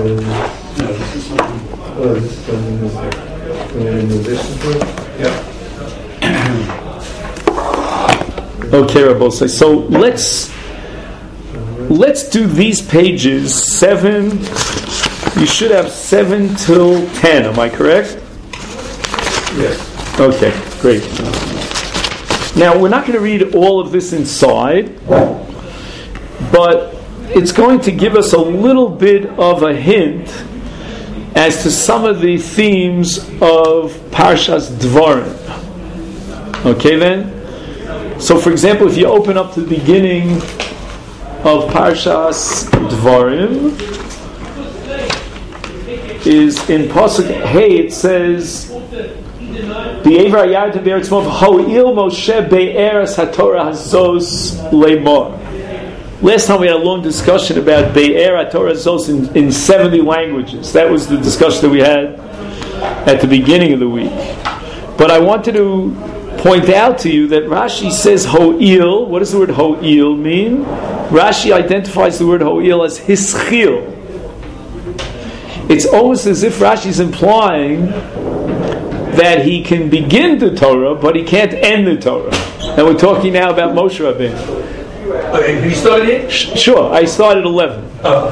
this is something. Oh, this is something in addition to it? Yeah. Okay, Rabosai. So let's do these pages 7. You should have 7 till 10. Am I correct? Yes. Okay, great. Now we're not going to read all of this inside, but it's going to give us a little bit of a hint as to some of the themes of Parshas Dvarim. Okay then? So for example, if you open up to the beginning of Parshas Dvarim, is in Pasuk Hey, it says, B'Ever Hayarden Be'eretz Moav Ho'il Moshe Be'eres HaTorah Hazos Le'mor. Last time we had a long discussion about Be'er HaTorah Hazos in 70 languages. That was the discussion that we had at the beginning of the week. But I wanted to point out to you that Rashi says Ho'il. What does the word Ho'il mean? Rashi identifies the word Ho'il as Hischil. It's almost as if Rashi is implying that he can begin the Torah, but he can't end the Torah. And we're talking now about Moshe Rabbeinu. Okay, have you started it? Sure, I started 11.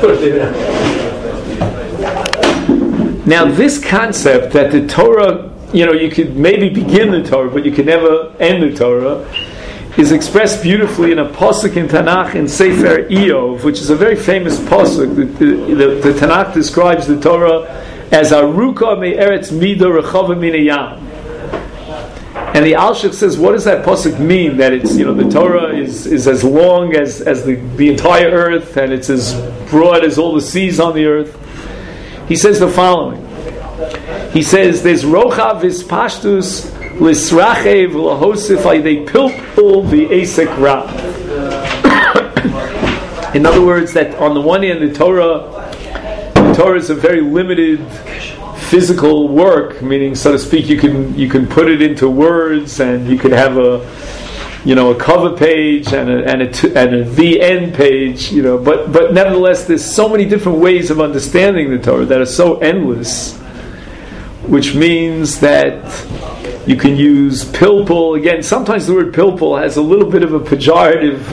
Now this concept that the Torah, you could maybe begin the Torah, but you could never end the Torah, is expressed beautifully in a pasuk in Tanakh in Sefer Iyov, which is a very famous pasuk. The Tanakh describes the Torah as Aruka me'eretz mida rechava min hayam. And the Alshich says, what does that pasuk mean? That it's the Torah is as long as the entire earth, and it's as broad as all the seas on the earth. He says the following. He says, there's rochav vispashtus l'srachev l'hosif aydei pilpul v'esek ra. In other words, that on the one hand, the Torah is a very limited physical work, meaning, so to speak, you can put it into words, and you could have a cover page and a the end page, But nevertheless, there's so many different ways of understanding the Torah that are so endless, which means that you can use pilpul. Again, sometimes the word pilpul has a little bit of a pejorative,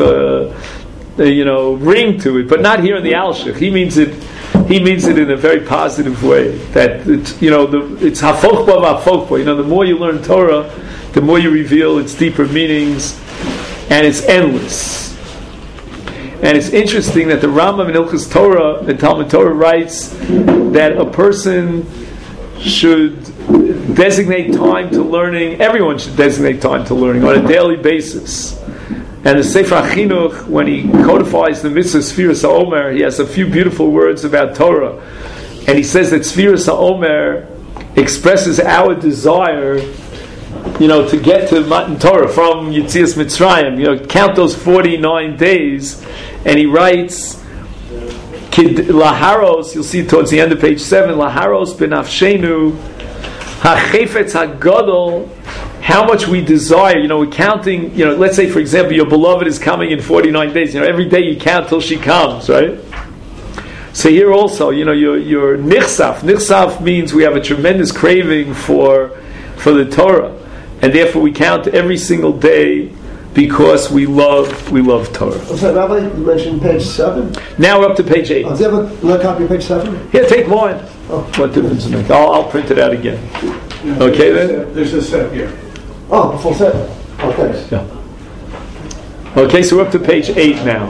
ring to it, but not here in the Alshich. He means it in a very positive way. That it's hafochba v'hafochba. The more you learn Torah, the more you reveal its deeper meanings, and it's endless. And it's interesting that the Rambam in Ilchus Torah, the Talmud Torah, writes that a person should designate time to learning. Everyone should designate time to learning on a daily basis. And the Sefer HaChinuch, when he codifies the mitzvah Sfiras HaOmer, he has a few beautiful words about Torah. And he says that Sfiras HaOmer expresses our desire, to get to Matan Torah from Yetzias Mitzrayim. Count those 49 days. And he writes, Laharos, you'll see towards the end of page 7, Laharos benafshenu hachefetz hagadol, how much we desire. We're counting, let's say, for example, your beloved is coming in 49 days. Every day you count till she comes, right? So here also, your nichsaf. Nichsaf means we have a tremendous craving for the Torah. And therefore we count every single day because we love Torah. So, Rabbi, you mentioned page 7? Now we're up to page 8. Do you have another copy of page 7? Here, take mine. Oh. What difference does it make? I'll print it out again. Okay, then? There's a set here. Oh, a full set. Oh, thanks. Yeah. Okay, so we're up to page 8 now.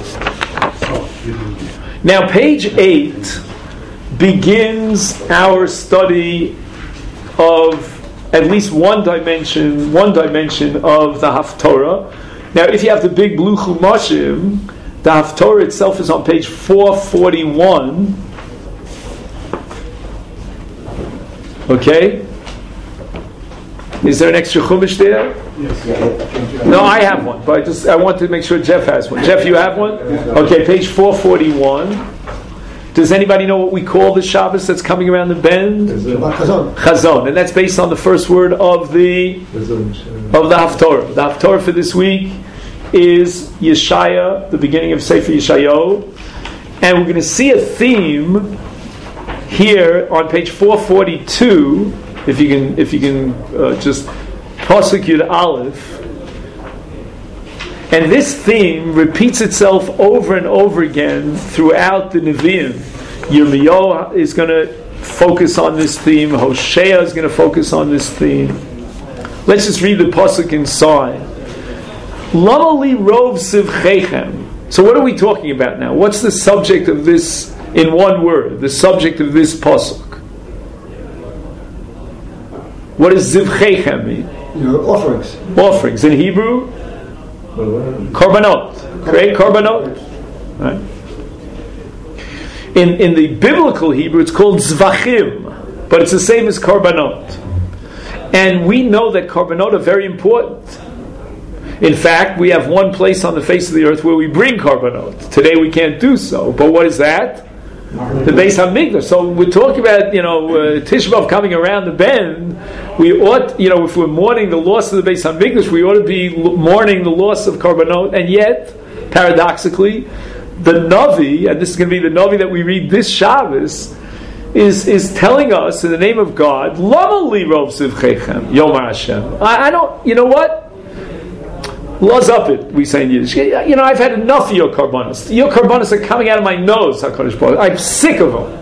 Now, page 8 begins our study of at least one dimension of the Haftorah. Now, if you have the big blue Chumashim, the Haftorah itself is on page 441. Okay? Is there an extra Chumash there? Yes. No, I have one, but I want to make sure Jeff has one. Jeff, you have one? Okay, page 441. Does anybody know what we call the Shabbos that's coming around the bend? Chazon. Chazon, and that's based on the first word of the Haftorah. The Haftorah for this week is Yeshaya, the beginning of Sefer Yeshayahu, and we're going to see a theme here on page 442, if you can just pasuk Yud Aleph, and this theme repeats itself over and over again throughout the Nevi'im. Yirmiyahu is going to focus on this theme. Hosea is going to focus on this theme. Let's just read the pasuk inside. Lama li rov sivchechem. So what are we talking about now? What's the subject of this, in one word, the subject of this pasuk? What does zivchechem mean? Your offerings. Offerings. In Hebrew, korbanot. Great korbanot. Right? In the biblical Hebrew, it's called zvachim, but it's the same as korbanot. And we know that korbanot are very important. In fact, we have one place on the face of the earth where we bring korbanot. Today we can't do so. But what is that? The Beis HaMikdash. So we're talking about, Tisha B'Av coming around the bend. We ought, if we're mourning the loss of the Beis HaMikdash, we ought to be mourning the loss of korbanot. And yet, paradoxically, the Navi, and this is going to be the Navi that we read this Shabbos, is telling us in the name of God, Lama li rov zivchechem, Yomar Hashem. I don't, you know what? Laws up it, we say in Yiddish. I've had enough of your karbanos. Your karbanos are coming out of my nose, HaKadosh Baruch Hu. I'm sick of them.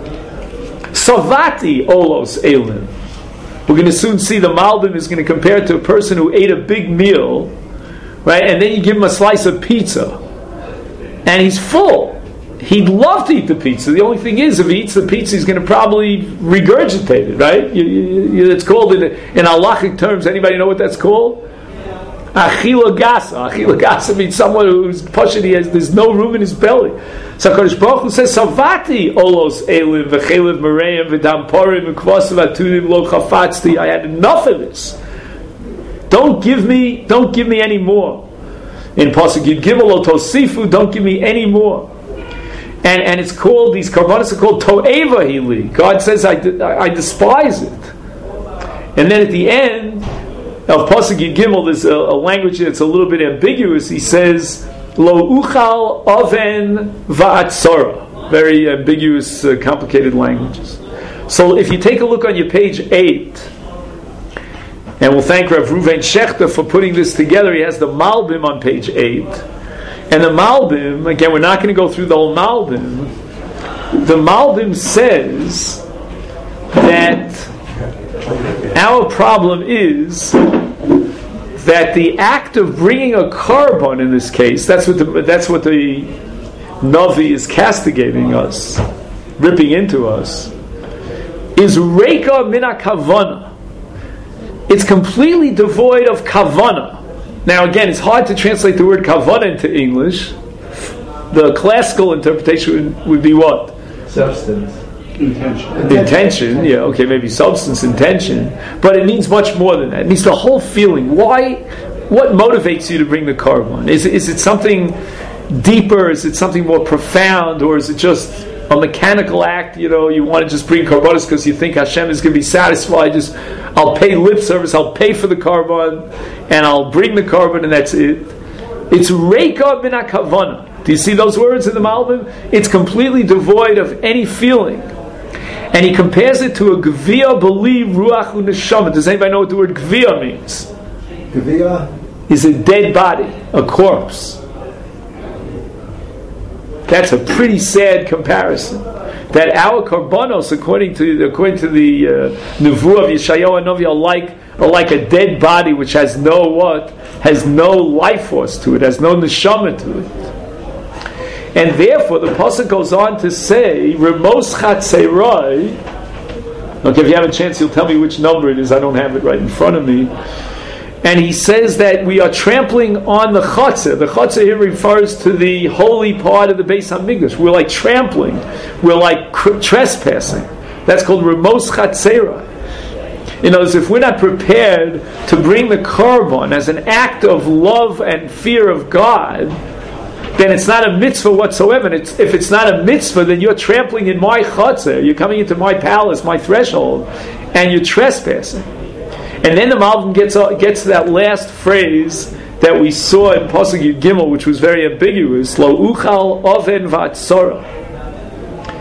Savati olos elim. We're going to soon see the Malbim is going to compare it to a person who ate a big meal, right? And then you give him a slice of pizza, and he's full. He'd love to eat the pizza. The only thing is, if he eats the pizza, he's going to probably regurgitate it, right? It's called in halachic terms. Anybody know what that's called? Achila gasa. Achila gasa means someone who's pushing. There's no room in his belly. So HaKadosh Baruch Hu says, "Savati olos elim v'chelev mereim v'dam porim v'kvasav atudim lo chafatzti." I had enough of this. Don't give me any more. In pasuk Yud Gimel lo tosifu, don't give me any more. And it's called, these karbanos are called to'eva hili. God says, I despise it. And then at the end of pasuk Yud Gimel, there's a language that's a little bit ambiguous. He says, lo uchal oven va'atzora. Very ambiguous, complicated languages. So if you take a look on your page 8, and we'll thank Rav Ruven Shechter for putting this together. He has the Malbim on page 8. And the Malbim, again, we're not going to go through the whole Malbim. The Malbim says that our problem is that the act of bringing a korban, in this case, that's what the Navi is castigating us, ripping into us, is reika mina kavana. It's completely devoid of kavana. Now again, it's hard to translate the word kavana into English. The classical interpretation would be what? Substance. Intention, yeah, okay, maybe substance, intention. But it means much more than that. It means the whole feeling. What motivates you to bring the korban? Is it something deeper? Is it something more profound? Or is it just a mechanical act? You want to just bring korbanos because you think Hashem is going to be satisfied. I'll pay lip service, I'll pay for the korban, and I'll bring the korban, and that's it. It's reika min hakavana. Do you see those words in the Malbim? It's completely devoid of any feeling. And he compares it to a gvia beli ruach u'neshama. Does anybody know what the word gvia means? Gvia is a dead body, a corpse. That's a pretty sad comparison. That our korbanos, according to the Nevuah of Yeshayahu Hanavi, are like a dead body which has no life force to it, has no neshama to it. And therefore, the pasuk goes on to say, "Remos chatzeroi." Okay, if you have a chance, you'll tell me which number it is. I don't have it right in front of me. And he says that we are trampling on the chatzah. The chatzah here refers to the holy part of the Beis HaMikdash. We're like trampling. We're like trespassing. That's called Remos Chatzera. In other words, if we're not prepared to bring the korban as an act of love and fear of God, then it's not a mitzvah whatsoever. And if it's not a mitzvah, then you're trampling in my chatzah. You're coming into my palace, my threshold, and you're trespassing. And then the Malbim gets to that last phrase that we saw in pasuk Yud Gimel, which was very ambiguous. Lo uchal oven va'atzora.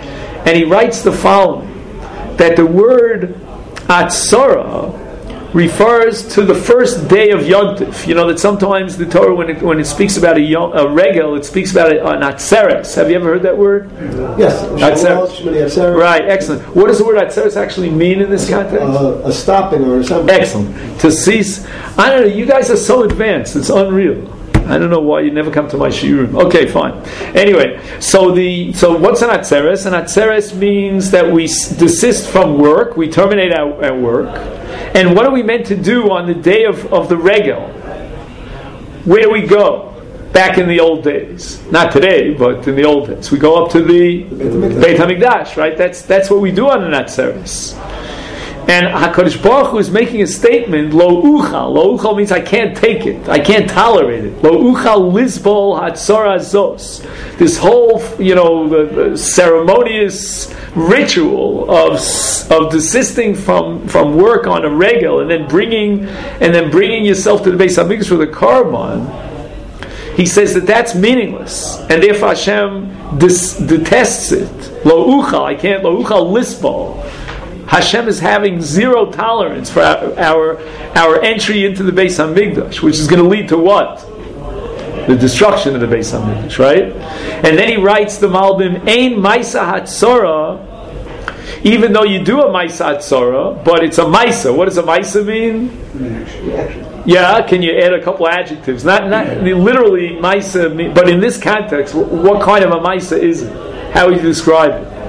and he writes the following, that the word Atzara refers to the first day of Yom Tov. You know that sometimes the Torah, when it speaks about a regel, it speaks about an Atzeres. Have you ever heard that word? Yes. Atzeres. Right, excellent. What does the word Atzeres actually mean in this context? A stopping or something. Excellent. To cease. I don't know, you guys are so advanced, it's unreal. I don't know why you never come to my shiurim. Okay, fine. Anyway, so what's an atzeres? An atzeres means that we desist from work, we terminate our work. And what are we meant to do on the day of the regel? Where do we go? Back in the old days. Not today, but in the old days. We go up to the Beit HaMikdash, right? That's what we do on an atzeres. And HaKadosh Baruch Hu is making a statement, Lo uchal. Lo uchal means I can't take it. I can't tolerate it. Lo uchal lizbol hatzara zos. This whole, ceremonious ritual of desisting from work on a regel and then bringing yourself to the Beis HaMikdash with a korban. He says that's meaningless, and therefore Hashem detests it. Lo uchal. I can't. Lo uchal lizbol. Hashem is having zero tolerance for our entry into the Beis HaMikdash, which is going to lead to what? The destruction of the Beis HaMikdash, right? And then he writes the Malbim, Ein Maisa Hatzora, even though you do a Maisa Hatzora, but it's a Maisa. What does a Maisa mean? Yeah, can you add a couple adjectives? Not literally Maisa, but in this context, what kind of a Maisa is it? How would you describe it?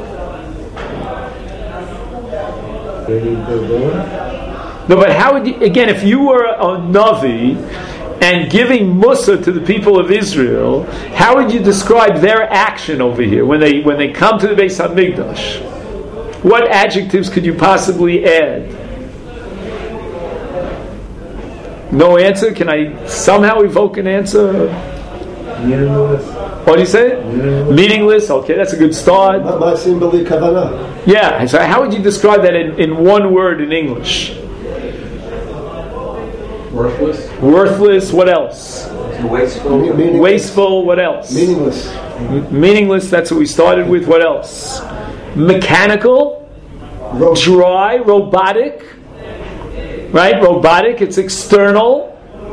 No, but how would you, again, if you were a Navi and giving Musa to the people of Israel, how would you describe their action over here when they come to the Beis HaMikdash? What adjectives could you possibly add? No answer? Can I somehow evoke an answer? Meaningless. What do you say? Meaningless. Okay, that's a good start. Yeah, so how would you describe that in one word in English? Worthless. Worthless. What else? Wasteful. Wasteful. What else? Meaningless. Meaningless. That's what we started with. What else? Mechanical. Dry. Robotic. Right? Robotic. It's external.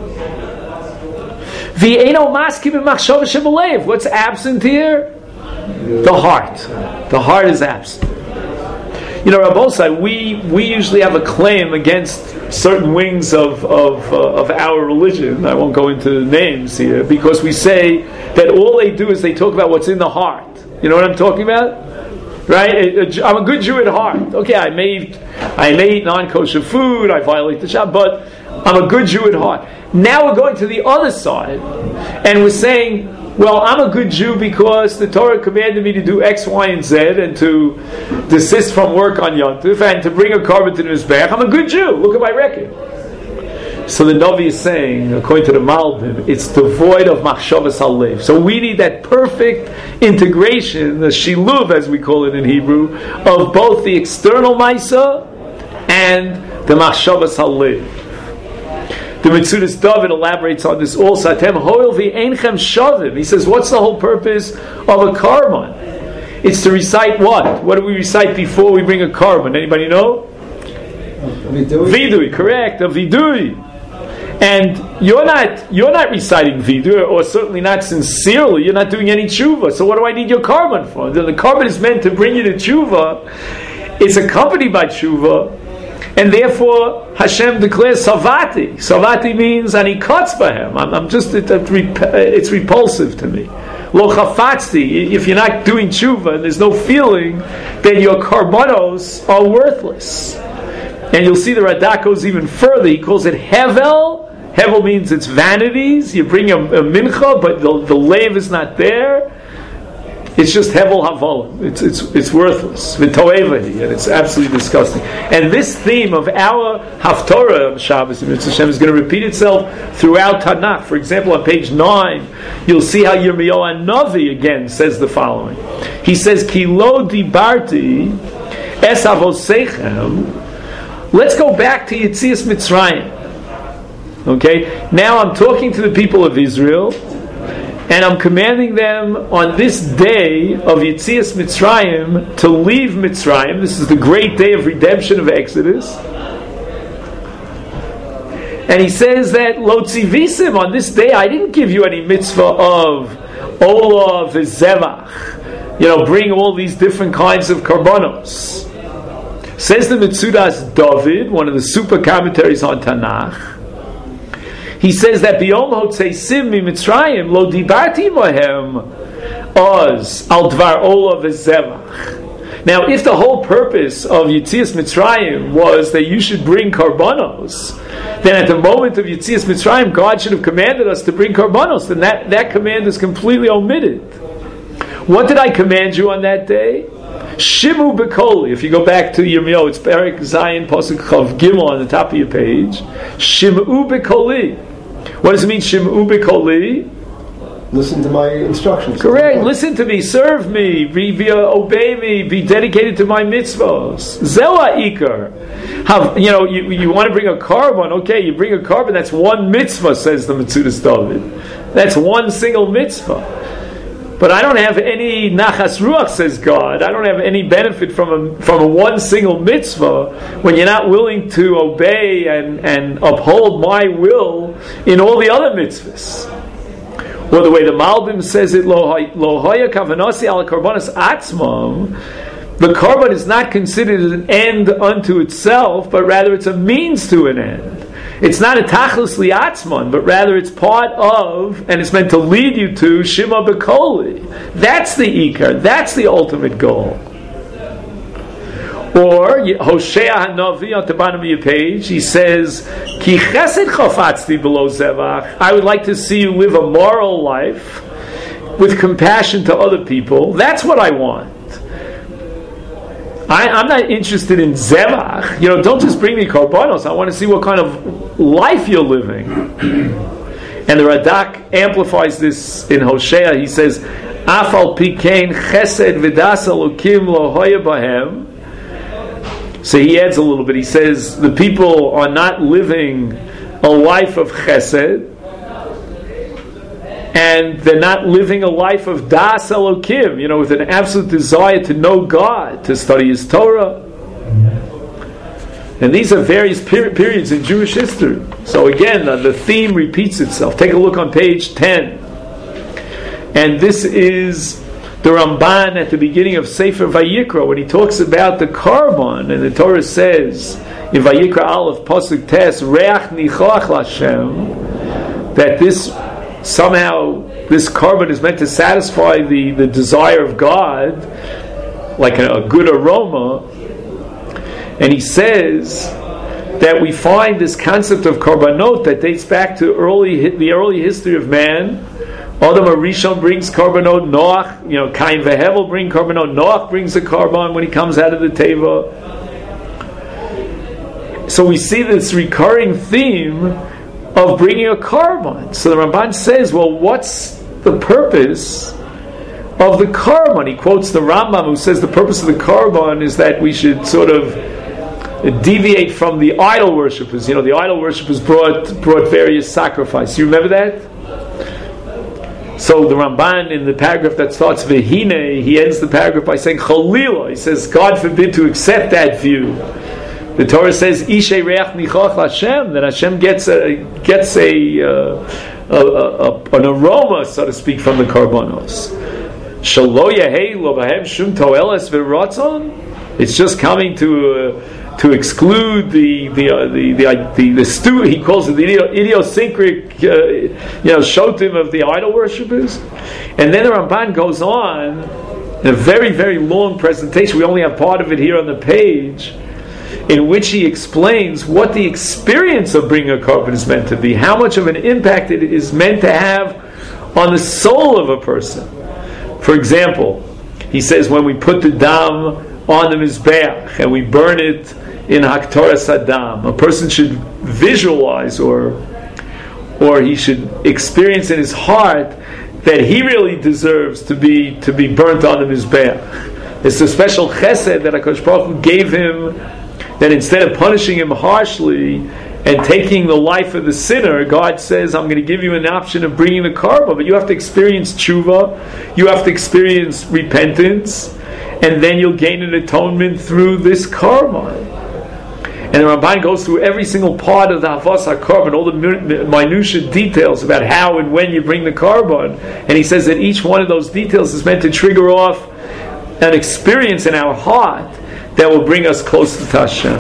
What's absent here? The heart. The heart is absent. Rabbosai, we usually have a claim against certain wings of our religion. I won't go into names here, because we say that all they do is they talk about what's in the heart. You know what I'm talking about? Right? I'm a good Jew at heart. Okay, I may eat non-kosher food, I violate the Shabbat, but I'm a good Jew at heart. Now we're going to the other side, and we're saying, well, I'm a good Jew because the Torah commanded me to do X, Y, and Z, and to desist from work on Yom Tov, and to bring a korban to the Mizbeach. I'm a good Jew. Look at my record. So the Navi is saying, according to the Malbim, it's devoid of machshavas halev. So we need that perfect integration, the shiluv, as we call it in Hebrew, of both the external maisa and the machshavas halev. The Metzudas David elaborates on this also. Atem hoil v'einchem shavim. He says, what's the whole purpose of a korban? It's to recite what? What do we recite before we bring a korban? Anybody know? Vidui, correct. A vidui. And you're not reciting vidui, or certainly not sincerely. You're not doing any tshuva. So what do I need your korban for? The korban is meant to bring you to tshuva. It's accompanied by tshuva. And therefore, Hashem declares savati. Savati means ani kotzbahem. It's repulsive to me. Lo chafatzti. If you're not doing tshuva and there's no feeling, then your karbanos are worthless. And you'll see the Radak goes even further. He calls it hevel. Hevel means it's vanities. You bring a mincha, but the leiv is not there. It's just hevel havolim. It's worthless. V'toevahi, and it's absolutely disgusting. And this theme of our haftorah of Shabbos and Mitzvah Hashem is going to repeat itself throughout Tanakh. For example, on page 9, you'll see how Yirmiyahu Navi again says the following. He says, "Ki lo dibarti es avosechem." Let's go back to Yetzias Mitzrayim. Okay, now I'm talking to the people of Israel. And I'm commanding them on this day of Yetzias Mitzrayim to leave Mitzrayim. This is the great day of redemption of Exodus. And he says that Lo Tzivisim, on this day I didn't give you any mitzvah of Ola v'Zevach. Bring all these different kinds of karbanos. Says the Mitzudas David, one of the super commentaries on Tanakh. He says that B'yom Hotzeisim miMitzrayim lo dibarti mohem oz al dvar Ola v'Zevach. Now, if the whole purpose of Yetzias Mitzrayim was that you should bring karbanos, then at the moment of Yetzias Mitzrayim, God should have commanded us to bring karbanos. Then that command is completely omitted. What did I command you on that day? Shimu Bekoli. If you go back to Yirmiyahu, it's Perek Zayin Pasuk Chav Gimel on the top of your page. Shimu Bekoli. What does it mean, Shimu Bekoli? Listen to my instructions. Correct. Listen to me, serve me, obey me, be dedicated to my mitzvahs. Zewa Iker. You want to bring a carbon? Okay, you bring a carbon. That's one mitzvah, says the Metzudas David. That's one single mitzvah. But I don't have any nachas ruach, says God. I don't have any benefit from a one single mitzvah when you're not willing to obey and uphold my will in all the other mitzvahs. Or the way the Malbim says it, lo hoya kavanasi ala karbanos atzmam. The carbon is not considered as an end unto itself, but rather it's a means to an end. It's not a tachlis liatzman, but rather it's part of, and it's meant to lead you to Shema Bekoli. That's the ikar. That's the ultimate goal. Or Hosea Hanavi on the bottom of your page, he says, "Ki chesed chafatzti below zevach." I would like to see you live a moral life with compassion to other people. That's what I want. I'm not interested in zevach. Don't just bring me karbanos. I want to see what kind of life you're living. And the Radak amplifies this in Hosea. He says, "Afal pikein chesed v'das elokim lo hoya bahem." So he adds a little bit. He says the people are not living a life of chesed, and they're not living a life of das elokim, with an absolute desire to know God, to study His Torah. And these are various periods in Jewish history. So again, the theme repeats itself. Take a look on page 10. And this is the Ramban at the beginning of Sefer Vayikra, when he talks about the carbon, and the Torah says in Vayikra Aleph Pasuk Tes, Reach nichoach l'Hashem, that this carbon is meant to satisfy the desire of God, like a good aroma. And he says that we find this concept of karbanot that dates back to the early history of man. Adam Arishon brings karbanot, Noach, Cain veHevel bring karbanot, Noach brings a carbon when he comes out of the teva. So we see this recurring theme of bringing a carbon. So the Ramban says, well, what's the purpose of the carbon? He quotes the Rambam, who says the purpose of the carbon is that we should sort of deviate from the idol worshippers. The idol worshippers brought various sacrifices. You remember that? So the Ramban, in the paragraph that starts Vehine, he ends the paragraph by saying Chalila. He says, God forbid to accept that view. The Torah says Ishay Reach Nichoach Hashem, that Hashem gets an aroma, so to speak, from the karbanos. Shalo Yehei Lo Bahem Shum Toeles V'Ratzon. It's just coming to exclude the he calls it the idiosyncratic shotim of the idol worshippers. And then the Ramban goes on in a very, very long presentation. We only have part of it here on the page, in which he explains what the experience of bringing a carbon is meant to be, how much of an impact it is meant to have on the soul of a person. For example, he says when we put the dam on the mizbeach and we burn it in Haktorah Saddam, a person should visualize or he should experience in his heart that he really deserves to be burnt on the mizbeach. It's a special chesed that HaKadosh Baruch Hu gave him, that instead of punishing him harshly and taking the life of the sinner, God says, I'm going to give you an option of bringing the karma, but you have to experience tshuva, you have to experience repentance, and then you'll gain an atonement through this karma. And the Ramban goes through every single part of the Havas HaKarban, all the minutiae details about how and when you bring the karban, and he says that each one of those details is meant to trigger off an experience in our heart that will bring us close to Hashem.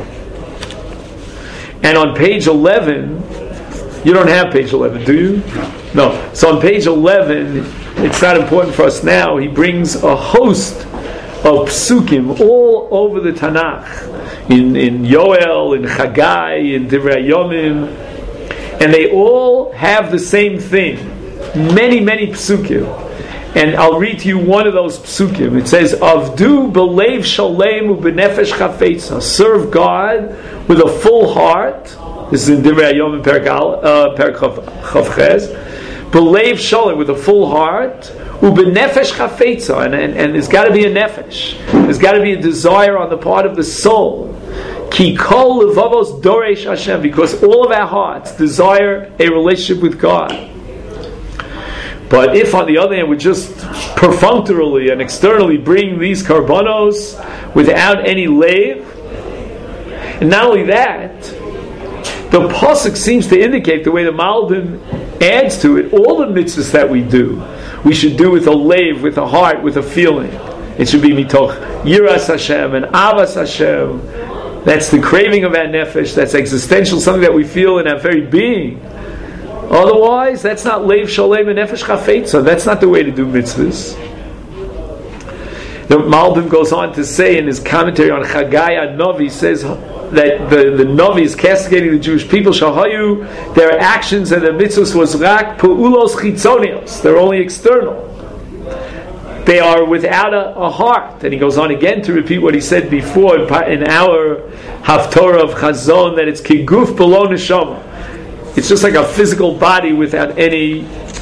And on page 11, you don't have page 11, do you? No. So on page 11, it's not important for us now, he brings a host of psukim all over the Tanakh, in Yoel, in Chagai, in Divrei Yomim, and they all have the same thing. Many, many psukim. And I'll read to you one of those psukim. It says, Avdu b'leiv shalem u'b'nefesh chafetza. Serve God with a full heart. This is in Divrei Hayom in Perek Chavches. B'leiv shalem, with a full heart. U'b'nefesh chafetza. And there's got to be a nefesh. There's got to be a desire on the part of the soul. Ki kol levavos doresh Hashem. Because all of our hearts desire a relationship with God. But if, on the other hand, we just perfunctorily and externally bring these karbanos without any leiv, and not only that, the pasuk seems to indicate, the way the Malbim adds to it, all the mitzvahs that we do, we should do with a leiv, with a heart, with a feeling. It should be mitoch yiras Hashem and avas Hashem. That's the craving of our nefesh. That's existential, something that we feel in our very being. Otherwise, that's not leiv shalem and nefesh chafetza. That's not the way to do mitzvahs. The Malbim goes on to say in his commentary on Chagai Novi, says that the Novi is castigating the Jewish people. Shahayu, their actions and their mitzvahs was rak pu'ulos chitzonios. They're only external. They are without a heart. And he goes on again to repeat what he said before in our Haftorah of Chazon, that it's kiguf below neshama. It's just like a physical body without any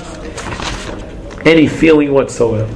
feeling whatsoever.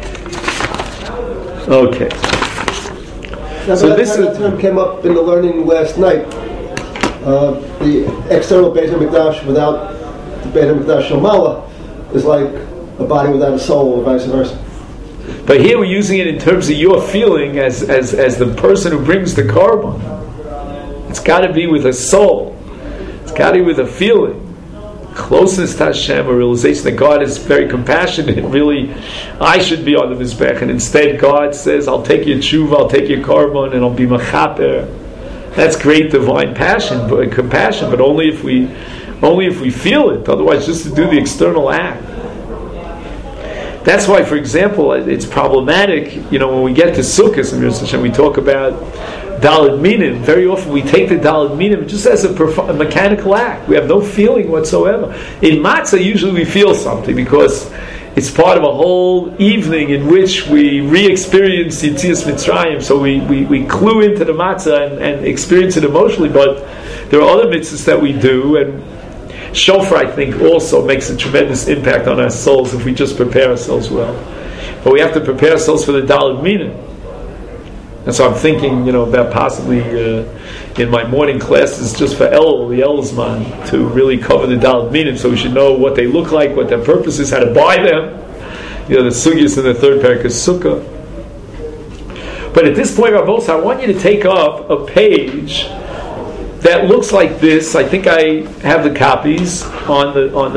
Okay. Now, so this term came up in the learning last night. The external Beit HaMikdash without the Beit HaMikdash Shamala is like a body without a soul, or vice versa. But here we're using it in terms of your feeling as the person who brings the karban. It's got to be with a soul. It's got to be with a feeling. Closeness to Hashem, a realization that God is very compassionate. Really, I should be on the Mizbech, and instead God says, I'll take your tshuva, I'll take your karban, and I'll be machaper. That's great divine passion, but compassion, but only if we feel it. Otherwise, just to do the external act. That's why, for example, it's problematic, when we get to Sukkot, and we talk about Daled Minim. Very often we take the Daled Minim just as a mechanical act. We have no feeling whatsoever. In Matzah, usually we feel something because it's part of a whole evening in which we re-experience Yetzias Mitzrayim. So we clue into the Matzah and experience it emotionally. But there are other mitzvahs that we do, and Shofar, I think, also makes a tremendous impact on our souls if we just prepare ourselves well. But we have to prepare ourselves for the Daled Minim. And so I'm thinking, about possibly in my morning classes just for the Elzman, to really cover the Daled Minim, so we should know what they look like, what their purpose is, how to buy them. The Sugyas in the third parak is Sukkah. But at this point, Rabbos, I want you to take up a page that looks like this. I think I have the copies on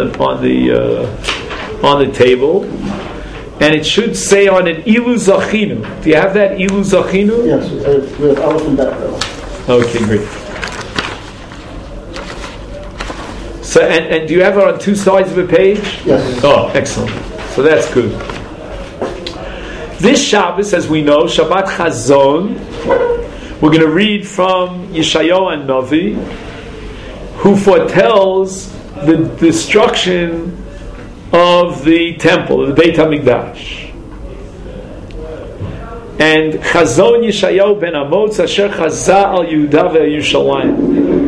the table, and it should say on it Ilu Zachinu. Do you have that Ilu Zachinu? Yes, with elephant background. Okay, great. So, and do you have it on two sides of a page? Yes. Oh, excellent. So that's good. This Shabbos, as we know, Shabbat Chazon, we're going to read from Yeshayahu and Navi, who foretells the destruction of the temple, of the Beit HaMikdash. And Chazon Yeshayahu ben Amos asher chaza al Yehuda ve'Yerushalayim.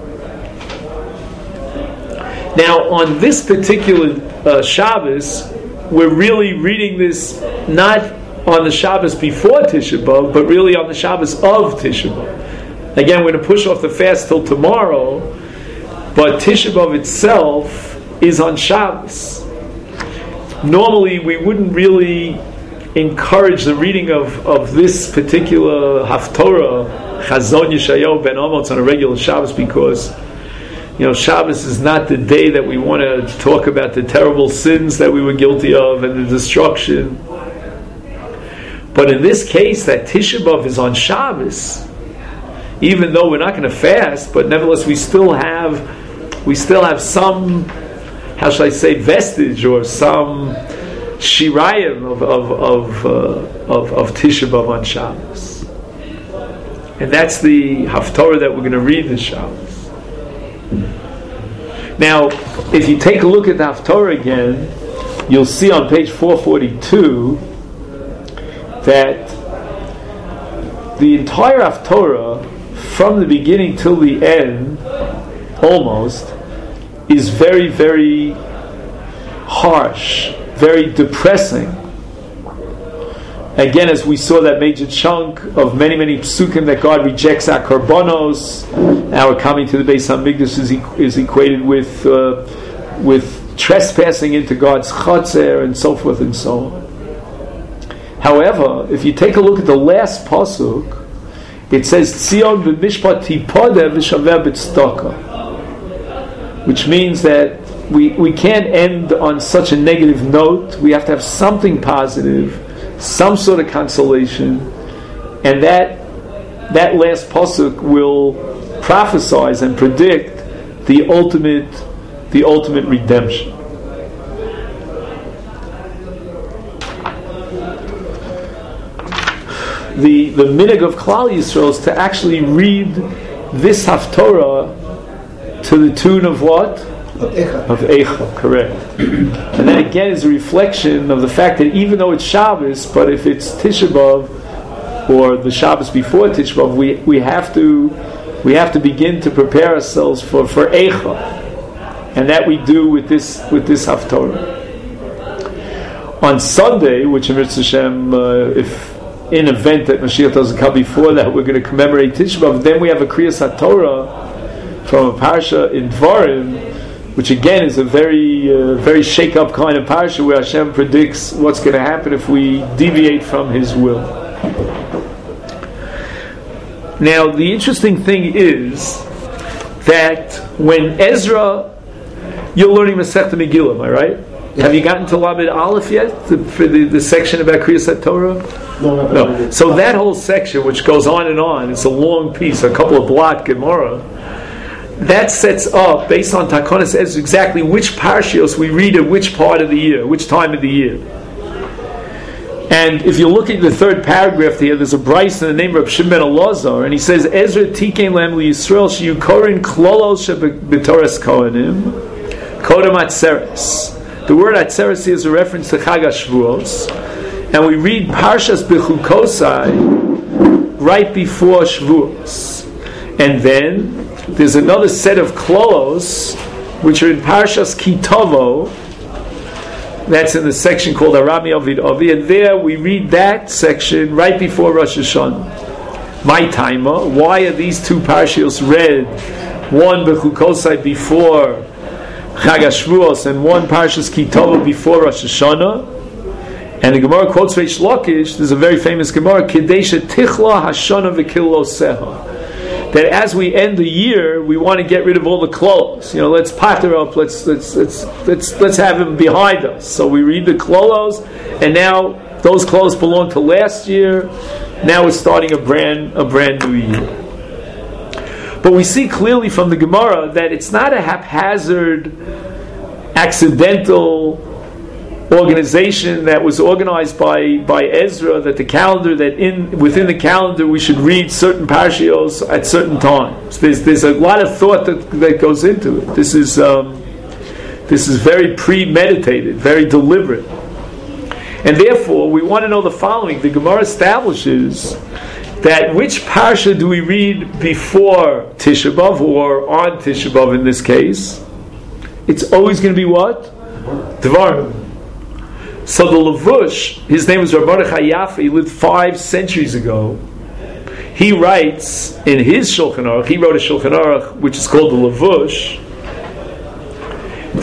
Now, on this particular Shabbos, we're really reading this not on the Shabbos before Tisha B'Av, but really on the Shabbos of Tisha B'Av. Again, we're going to push off the fast till tomorrow, but Tisha B'Av itself is on Shabbos. Normally, we wouldn't really encourage the reading of this particular Haftorah, Chazon Yeshayahu ben Amos, on a regular Shabbos, because Shabbos is not the day that we want to talk about the terrible sins that we were guilty of and the destruction. But in this case, that Tisha B'Av is on Shabbos, even though we're not going to fast, but nevertheless we still have some, how shall I say, vestige or some shirayim of Tisha B'Av on Shabbos, and that's the Haftorah that we're going to read this Shabbos. Now, if you take a look at the Haftorah again, you'll see on page 442 that the entire Haftorah, from the beginning till the end, almost, is very, very harsh, very depressing. Again, as we saw that major chunk of many, many psukim that God rejects our korbanos, our coming to the Beis Hamikdash is equated with trespassing into God's chotzer, and so forth and so on. However, if you take a look at the last pasuk, it says Tzion v'mishpat tipodeh v'shaveh b'tzedakah, which means that we can't end on such a negative note. We have to have something positive, some sort of consolation, and that last pasuk will prophesize and predict the ultimate redemption. The minhag of Klal Yisrael is to actually read this Haftorah to the tune of what? Of Eicha, correct. And that again is a reflection of the fact that even though it's Shabbos, but if it's Tisha B'Av or the Shabbos before Tisha B'Av, we have to begin to prepare ourselves for Eicha, and that we do with this Haftorah. On Sunday, which in Mitzvah Hashem, if in event that Mashiach doesn't come before that, we're going to commemorate Tisha B'Av. Then we have a Kriyas HaTorah from a parsha in Dvarim, which again is a very very shake-up kind of parsha where Hashem predicts what's going to happen if we deviate from His will. Now, the interesting thing is that when Ezra, you're learning Masechta Megillah, am I right? Yes. Have you gotten to Lamed Aleph yet, for the section about Kriyas HaTorah? No. So that whole section, which goes on and on, it's a long piece, a couple of block Gemara, that sets up, based on Takonos Ezra, exactly which parshios we read at which part of the year, which time of the year. And if you look at the third paragraph here, there's a Bryce in the name of Shimon ben Elazar, and he says, Ezra Tikein Lam Yisrael Sheyukorin Klolos Shebetoras Kohanim Kodem Atzeres. The word Atzeres is a reference to Chag HaShavuos, and we read Parshas Bechukosai right before Shavuos. And then there's another set of klolos which are in Parshas Kitovo. That's in the section called Arami Ovid Ovi, and there we read that section right before Rosh Hashanah. My timer, why are these two parshios read? One Bechukosai before Chag HaShavuos and one Parshas Kitovo before Rosh Hashanah. And the Gemara quotes Reish Lakish. There's a very famous Gemara, Kedesha Tichla Hashana V'Kiloseha, that as we end the year, we want to get rid of all the klolos. Let's patter up. Let's have them behind us. So we read the klolos, and now those klolos belong to last year. Now we're starting a brand new year. But we see clearly from the Gemara that it's not a haphazard, accidental organization that was organized by Ezra, that the calendar, within the calendar we should read certain parshios at certain times. There's a lot of thought that goes into it. This is very premeditated, very deliberate. And therefore we want to know the following. The Gemara establishes that which parsha do we read before Tisha B'Av or on Tisha B'Av in this case? It's always going to be what? Dvarim. So the Levush, his name was Rav Mordechai Yaffe, he lived 5 centuries ago. He writes in his Shulchan Aruch, he wrote a Shulchan Aruch which is called the Levush,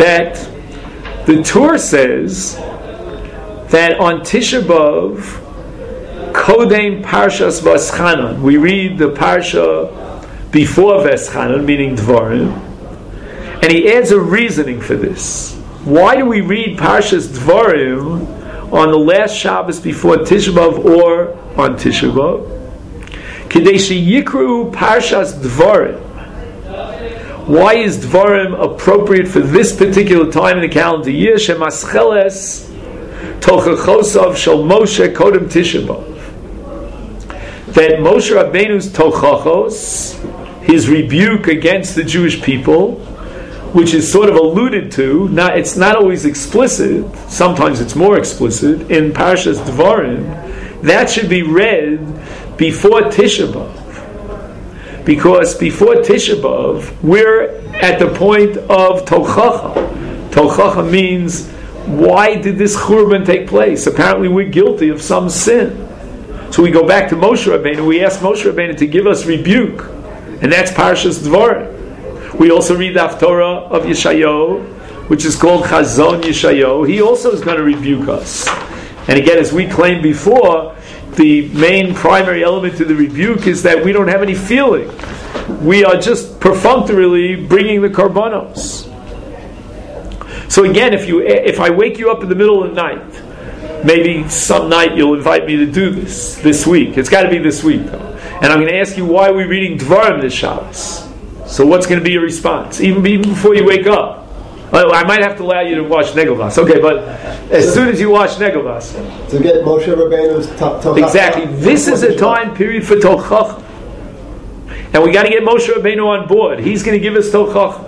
that the Torah says that on Tisha B'Av, Kodem Parshas Veschanan, we read the Parsha before Veschanan, meaning Dvarim, and he adds a reasoning for this. Why do we read Parshas Dvarim on the last Shabbos before Tisha B'Av or on Tisha B'Av? Kedei sheyikru Parshas Dvarim. Why is Dvarim appropriate for this particular time in the calendar year? Shemascheles tochachosav shel Moshe kodem Tisha B'Av. That Moshe Rabbeinu's tochachos, his rebuke against the Jewish people, which is sort of alluded to, it's not always explicit, sometimes it's more explicit, in Parshas Dvarim, that should be read before Tisha B'Av. Because before Tisha B'Av, we're at the point of Tochacha. Tochacha means, why did this Churban take place? Apparently we're guilty of some sin. So we go back to Moshe Rabbeinu, we ask Moshe Rabbeinu to give us rebuke. And that's Parshas Dvarim. We also read the Haftorah of Yeshayahu, which is called Chazon Yeshayahu. He also is going to rebuke us. And again, as we claimed before, the main primary element to the rebuke is that we don't have any feeling. We are just perfunctorily bringing the korbanos. So again, if I wake you up in the middle of the night, maybe some night you'll invite me to do this week. It's got to be this week, though. And I'm going to ask you, why are we reading Dvarim this Shabbos? So what's going to be your response? Even before you wake up. I might have to allow you to watch Negev. Okay, but as soon as you watch Negev. To get Moshe Rabbeinu's Tochacha. Exactly. This is a time period for Tochacha. And we got to get Moshe Rabbeinu on board. He's going to give us Tochacha.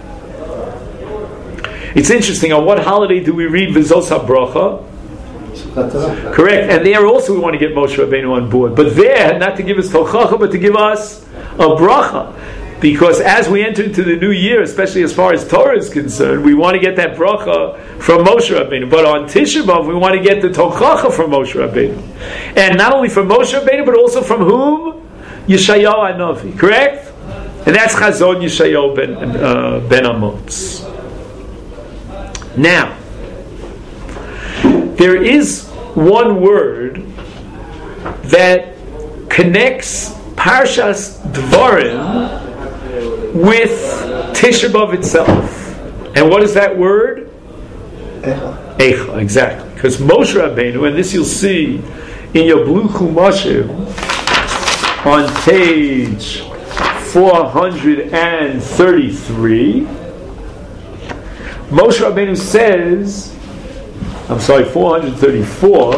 It's interesting, on what holiday do we read V'zos HaBracha? Correct. And there also we want to get Moshe Rabbeinu on board. But there, not to give us Tochacha, but to give us a bracha. Because as we enter into the new year, especially as far as Torah is concerned, we want to get that bracha from Moshe Rabbeinu. But on Tisha B'Av, we want to get the Tochacha from Moshe Rabbeinu. And not only from Moshe Rabbeinu, but also from whom? Yeshayahu Hanavi. Correct? And that's Chazon Yeshayahu ben Amos. Now, there is one word that connects Parshas Dvarim with Tisha B'Av itself. And what is that word? Echa. Echa, exactly. Because Moshe Rabbeinu, and this you'll see in your blue Chumashim on page 433, Moshe Rabbeinu says, 434,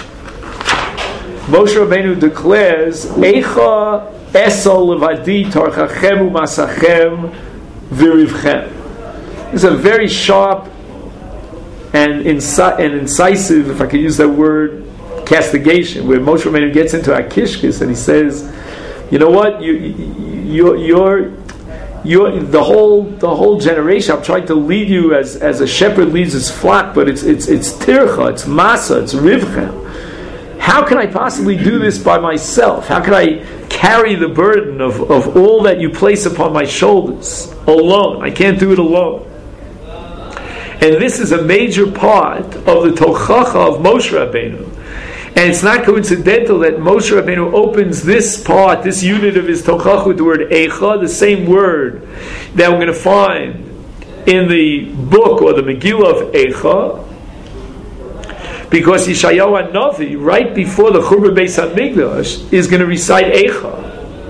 Moshe Rabbeinu declares, Eicha esol levadi tarchachem umasachem v'rivchem. This is a very sharp and incisive, if I could use that word, castigation, where Moshe Rabbeinu gets into Akishkis and he says, you know what, you're the whole generation. I'm trying to lead you as a shepherd leads his flock, but it's tircha, it's masa, it's rivchem. How can I possibly do this by myself? How can I carry the burden of all that you place upon my shoulders alone? I can't do it alone. And this is a major part of the Tochacha of Moshe Rabbeinu. And it's not coincidental that Moshe Rabbeinu opens this part, this unit of his Tochacha with the word Eicha, the same word that we're going to find in the book or the Megillah of Eicha, because Yeshayahu Hanavi, right before the Churban Beis HaMikdash, is going to recite Eicha.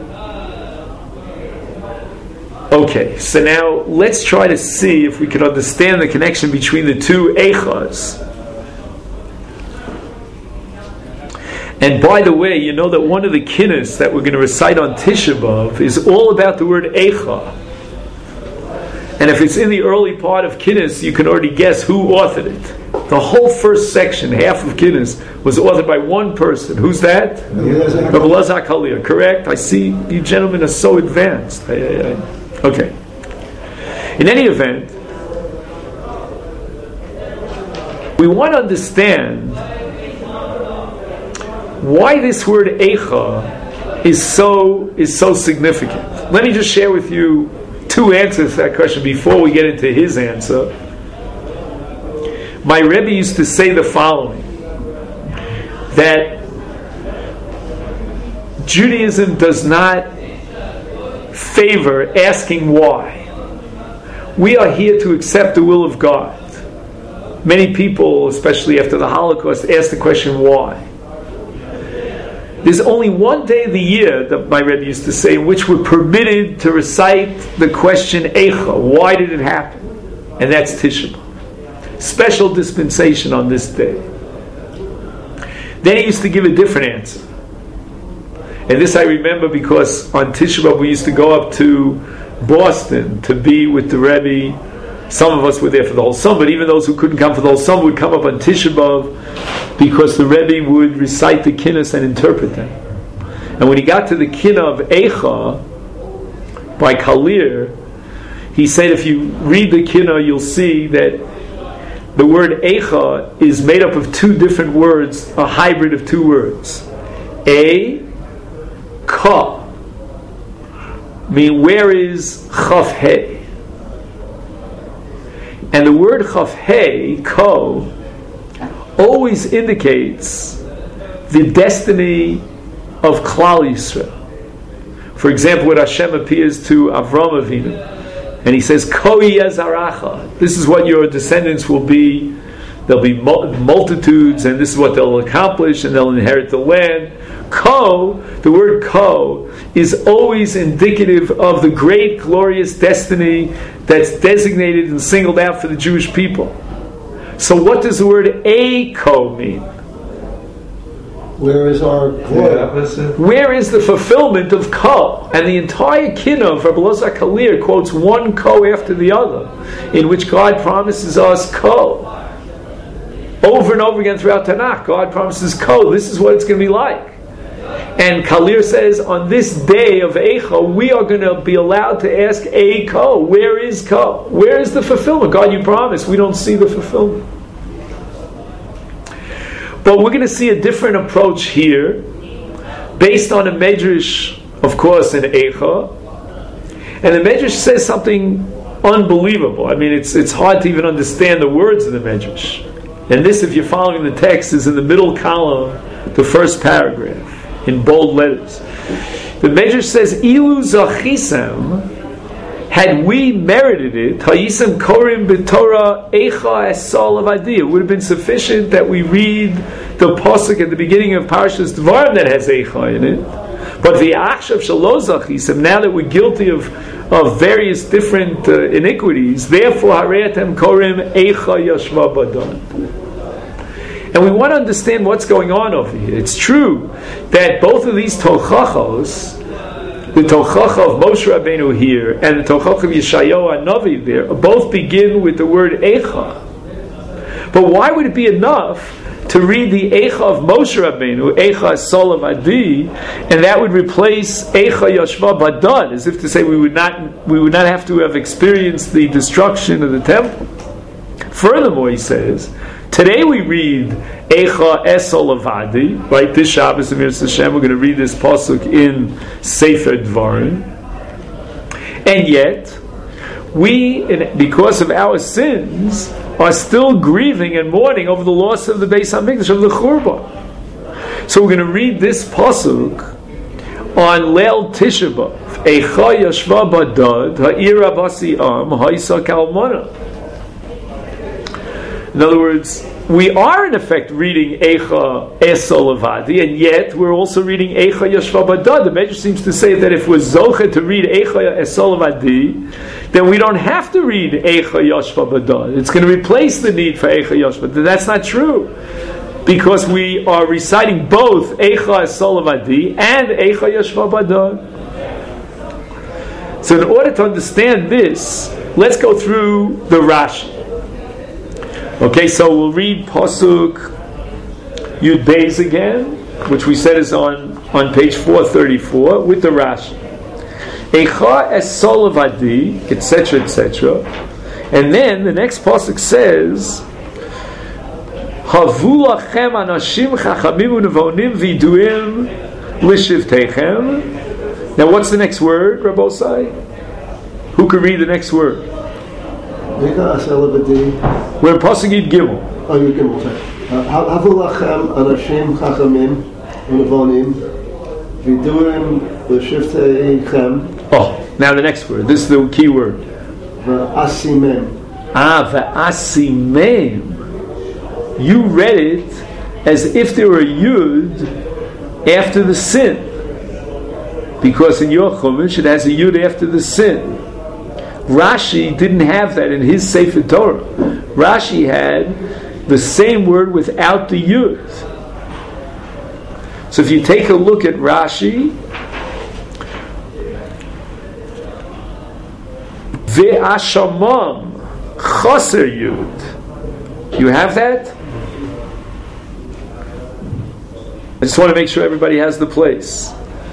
Okay, so now let's try to see if we can understand the connection between the two Eichas. And by the way, you know that one of the kinnis that we're going to recite on Tisha B'Av is all about the word Eicha. And if it's in the early part of kinnis, you can already guess who authored it. The whole first section, half of kinnis, was authored by one person. Who's that? Rabbi Elazar Kalia. Correct? I see you gentlemen are so advanced. Okay. In any event, we want to understand why this word Eicha is so significant. Let me just share with you two answers to that question before we get into his answer. my Rebbe used to say the following, that Judaism does not favor asking why. We are here to accept the will of God. Many people, especially after the Holocaust, ask the question, why? There's only one day of the year, that my Rebbe used to say, in which we're permitted to recite the question, Eicha, why did it happen? And that's Tisha B'Av. Special dispensation on this day. Then he used to give a different answer. And this I remember because on Tisha B'Av we used to go up to Boston to be with the Rebbe. Some of us were there for the whole summer, but even those who couldn't come for the whole summer would come up on Tisha B'Av because the Rebbe would recite the kinnos and interpret them. And when he got to the kinnah of Eicha by Kalir, he said if you read the kinnah you'll see that the word Eicha is made up of two different words, a hybrid of two words. Ka. I mean, where is Chaf He? And the word Chaf He, Ko, always indicates the destiny of Klal Yisrael. For example, when Hashem appears to Avram Avinu, and he says, Ko Yezaracha, this is what your descendants will be. There'll be multitudes, and this is what they'll accomplish, and they'll inherit the land. Ko, the word Ko, is always indicative of the great, glorious destiny that's designated and singled out for the Jewish people. So what does the word Ko mean? Where is our glory? Where is the fulfillment of Ko? And the entire kinnah of Rabbi Elazar Kalir quotes one Ko after the other, in which God promises us Ko. Over and over again throughout Tanakh, God promises Ko. This is what it's going to be like. And Kalir says, on this day of Eicha, we are going to be allowed to ask Ko. Where is Ko? Where is the fulfillment? God, you promised. We don't see the fulfillment. But we're going to see a different approach here, based on a Medrash, of course, in Eicha. And the Medrash says something unbelievable. I mean, it's hard to even understand the words of the Medrash. And this, if you're following the text, is in the middle column, the first paragraph, in bold letters. The Medrash says, Ilu zachisem, had we merited it, hayisem korim b'torah eicha esol avadi. It would have been sufficient that we read the pasuk at the beginning of Parashas Dvarim that has eicha in it. But v'achshav shelo zachisem, now that we're guilty of various different iniquities, therefore hareatem korim eicha yashva badon. And we want to understand what's going on over here. It's true that both of these tochachos, the tochacha of Moshe Rabbeinu here and the tochacha of Yeshayahu HaNavi there, both begin with the word Eicha. But why would it be enough to read the Eicha of Moshe Rabbeinu, Eicha Esol Avadi, and that would replace Eicha Yashva Badan, as if to say we would not have to have experienced the destruction of the temple. Furthermore, he says, today we read Eicha Esol Avadi, right? This Shabbos, Amir Hashem, we're going to read this pasuk in Sefer Dvarim, and yet we, because of our sins, are still grieving and mourning over the loss of the Beis Hamikdash, of the Churban. So we're going to read this pasuk on Leil Tisha B'Av. Eicha Yashva Badad Ha'ira Basi Am Ha'isa Kalmana. In other words, we are in effect reading Eicha Esol Avadi, and yet we're also reading Eicha Yashva Badad. The Medrash seems to say that if we're zoche to read Eicha Esol Avadi, then we don't have to read Eicha Yashva Badad. It's going to replace the need for Eicha Yashva Badad. That's not true, because we are reciting both Eicha Esol Avadi and Eicha Yashva Badad. So in order to understand this, let's go through the Rashi. Okay, so we'll read Pasuk Yud Beis again, which we said is on page 434, with the Rashi. Eicha Esol Avadi, etc., etc. And then the next Pasuk says, Havu lachem anashim chachamim unevonim viduim l'shivteichem. Now what's the next word, Rabbosai? Who can read the next word? Eicha Esol Avadi. We're in Pasuk Yud Gimel. Oh, you can say. Havu lachem anashim chachamim unevonim v'durim v'shivteichem. Oh, now the next word. This is the key word. V'asimem. V'asimem. You read it as if there were a yud after the sin, because in your chumash it has a yud after the sin. Rashi didn't have that in his Sefer Torah. Rashi had the same word without the yud. So if you take a look at Rashi, ve'ashamam chaser yud. You have that? I just want to make sure everybody has the place.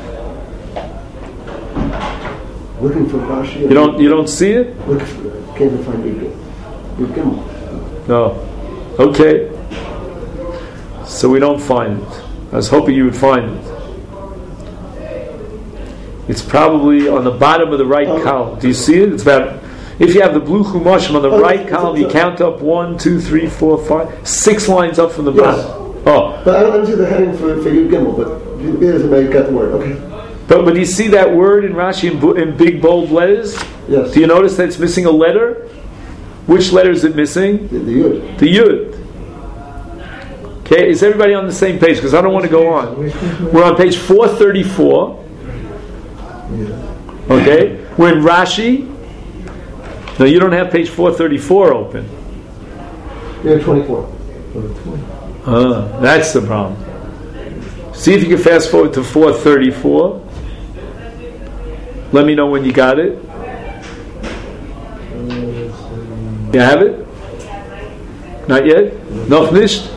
Looking for Rashi. You don't see it? Can't find Yud. No. Okay. So we don't find it. I was hoping you would find it. It's probably on the bottom of the right column. Do you see it? It's about, if you have the blue chumashim on the right column, you count up 1, 2, 3, 4, 5, 6 lines up from the bottom. Oh. But I don't see the heading for Yud Gimel, but it doesn't make got the word. Okay. But you see that word in Rashi in big bold letters? Yes. Do you notice that it's missing a letter? Which letter is it missing? The Yud. The Yud. Okay, is everybody on the same page? Because I don't want to go on. We're on page 434. Okay, we're in Rashi. No, you don't have page 434 open. Yeah, 24. That's the problem. See if you can fast forward to 434. Let me know when you got it. You have it? Not yet? Noch nicht?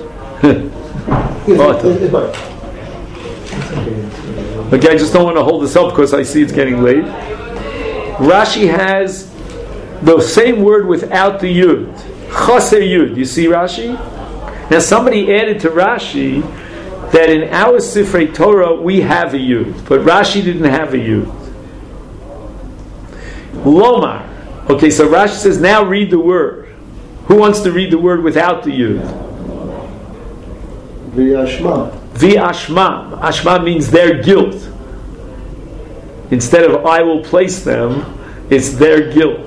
Okay, I just don't want to hold this up because I see it's getting late. Rashi has the same word without the yud. Chaser yud. You see Rashi? Now somebody added to Rashi that in our Sifrei Torah we have a yud, but Rashi didn't have a yud. Lomar. Okay, so Rashi says, now read the word. Who wants to read the word without the yud? V'ashmam. V'ashmam. Ashmam means their guilt. Instead of I will place them, it's their guilt.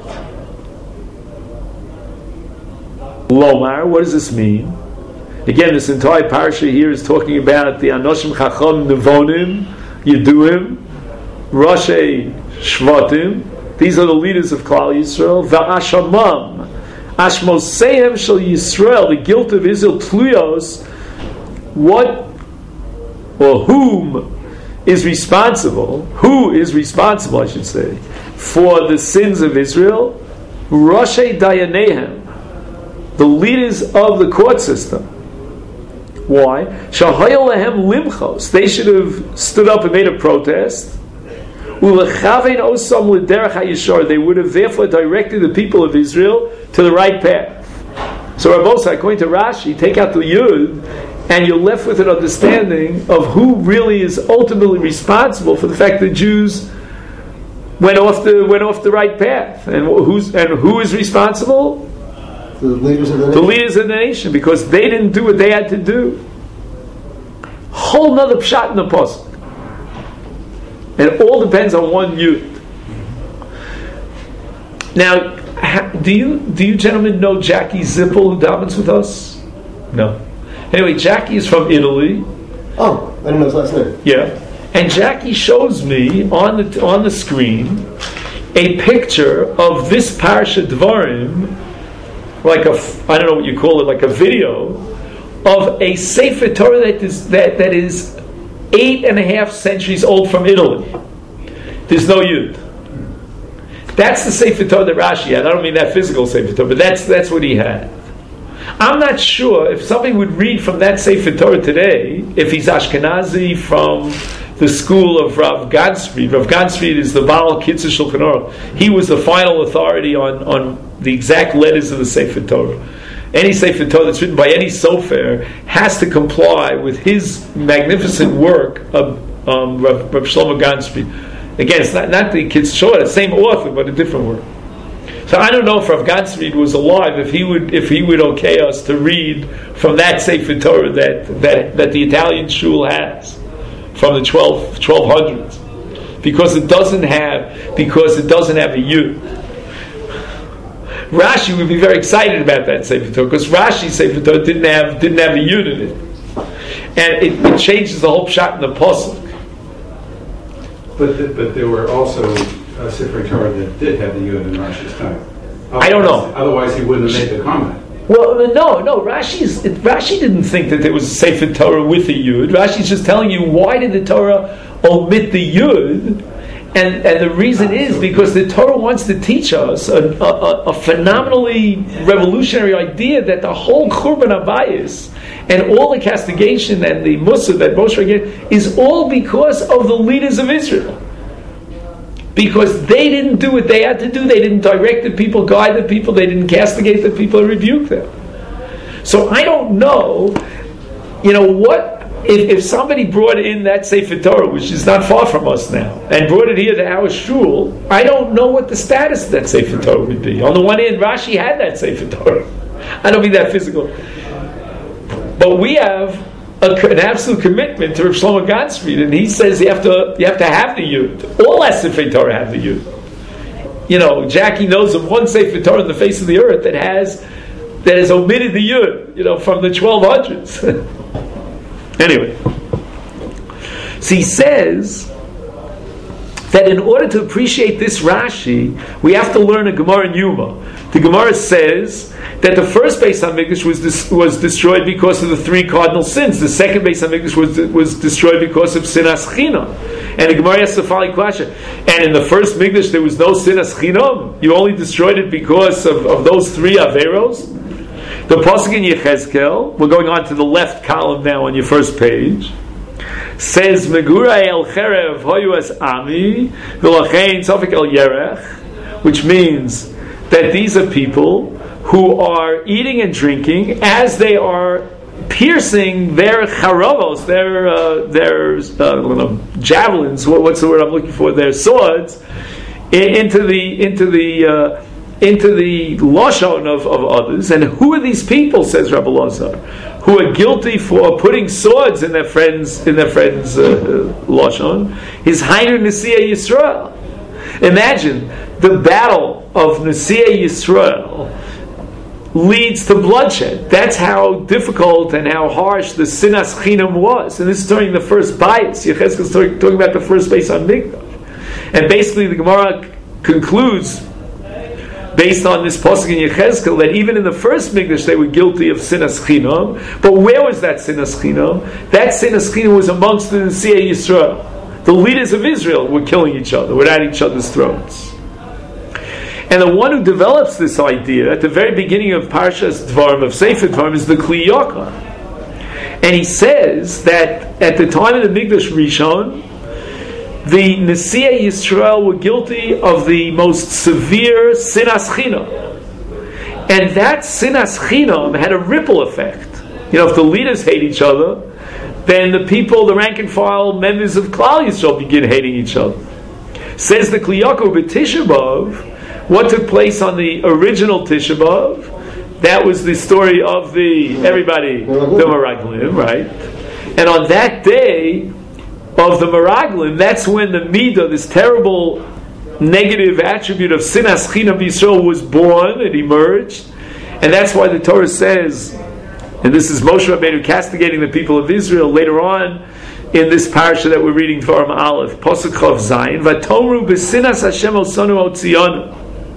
Lomar, what does this mean? Again, this entire parasha here is talking about the Anoshim Chacham Nevonim, Yeduim, Roshei Shvatim. These are the leaders of Klal Yisrael. Va'ashamam, Ashmoseim Shel Yisrael, the guilt of Israel, Tluyos, what or whom is responsible, I should say, for the sins of Israel? Roshei Dayanehem, the leaders of the court system. Why? Shahayel lehem limchos. They should have stood up and made a protest. Ulechavein osam l'derech hayishar. They would have therefore directed the people of Israel to the right path. So Rabosai, according to Rashi, take out the yud, and you're left with an understanding of who really is ultimately responsible for the fact that Jews went off the right path, and who is responsible? The leaders of the nation. The leaders of the nation, because they didn't do what they had to do. Whole nother pshat in the pasuk. And it all depends on one yud. Now, do you gentlemen know Jackie Zippel, who davens with us? No. Anyway, Jackie is from Italy. Oh, I didn't know his last name. Yeah. And Jackie shows me on the screen a picture of this Parsha Dvarim, like I don't know what you call it, like a video of a Sefer Torah that is 8.5 centuries old from Italy. There's no Yud. That's the Sefer Torah that Rashi had. I don't mean that physical Sefer Torah, but that's what he had. I'm not sure if somebody would read from that Sefer Torah today, if he's Ashkenazi from the school of Rav Gansfried. Rav Gansfried is the Baal Kitzur Shulchan Aruch. He was the final authority on the exact letters of the Sefer Torah. Any Sefer Torah that's written by any sofer has to comply with his magnificent work of Rav Shlomo Gansfried. Again, it's not the Kitzur Shulchan, the same author, but a different work. So I don't know if Rav Ganzfried was alive, if he would okay us to read from that Sefer Torah that the Italian shul has from the 1200s, because it doesn't have a yud. Rashi would be very excited about that Sefer Torah, because Rashi's Sefer Torah didn't have a yud in it, and it changes the whole pshat in the pasuk. But there were also Sefer Torah that did have the yud in Rashi's time. I don't know. Otherwise, he wouldn't have made the comment. Well, no. Rashi didn't think that there was a Sefer Torah with the yud. Rashi's just telling you why did the Torah omit the yud, and the reason is because the Torah wants to teach us a phenomenally revolutionary idea that the whole Churban Abayis and all the castigation and the Mussar that Moshe gave is all because of the leaders of Israel. Because they didn't do what they had to do, they didn't direct the people, guide the people, they didn't castigate the people and rebuke them. So I don't know, what if somebody brought in that Sefer Torah, which is not far from us now, and brought it here to our shul, I don't know what the status of that Sefer Torah would be. On the one hand, Rashi had that Sefer Torah. I don't mean that physical. But we have an absolute commitment to Rav Shlomo Ganzfried, and he says you have to have the yud. All Sefer Torah have the yud. Jackie knows of one Sefer Torah on the face of the earth that has omitted the yud. From the 1200s. Anyway, so he says that in order to appreciate this Rashi, we have to learn a Gemara in Yuma. The Gemara says that the first Beis HaMikdash was destroyed because of the three cardinal sins. The second Beis HaMikdash was destroyed because of sinas chinam. And the Gemara has the following question: and in the first Mikdash there was no sinas chinam? You only destroyed it because of those three averos? The pasuk in Yechezkel, we're going on to the left column now on your first page, says Megura el cherev hoyu es ami v'lachein tzafik el yerech, which means that these are people who are eating and drinking as they are piercing their charavos, their javelins. What's the word I'm looking for? Their swords into the lashon of others. And who are these people? Says Rabbi Lazar, who are guilty for putting swords in their friends' lashon. Is Hainu Nesiya Yisrael. Imagine the battle of Nesiya Yisrael leads to bloodshed. That's how difficult and how harsh the sinas chinam was. And this is during the first bias. Yechezkel is talking about the first Beis HaMikdash. And basically the Gemara concludes, based on this pasuk in Yechezkel, that even in the first Mikdash they were guilty of sinas chinam. But where was that sinas chinam? That sinas chinam was amongst the Nesiya Yisrael. The leaders of Israel were killing each other, were at each other's throats. And the one who develops this idea at the very beginning of Parshas Dvarim, of Sefer Dvarim, is the Kli Yakar. And he says that at the time of the Mikdash Rishon, the Nesiya Yisrael were guilty of the most severe sinas chinam. And that sinas chinam had a ripple effect. If the leaders hate each other, then the people, the rank and file members of Klal Yisrael begin hating each other. Says the Kli Yakar b'Tisha B'Av, what took place on the original Tisha B'Av? That was the story of the Meraglim, right? And on that day of the Meraglim, that's when the Midah, this terrible negative attribute of sinas chinam Yisrael, was born, it emerged. And that's why the Torah says, and this is Moshe Rabbeinu castigating the people of Israel later on in this parasha that we're reading, Dvarim Aleph, Pasuk Chav Zayin, Vatomru b'sinas Hashem osanu otzionu.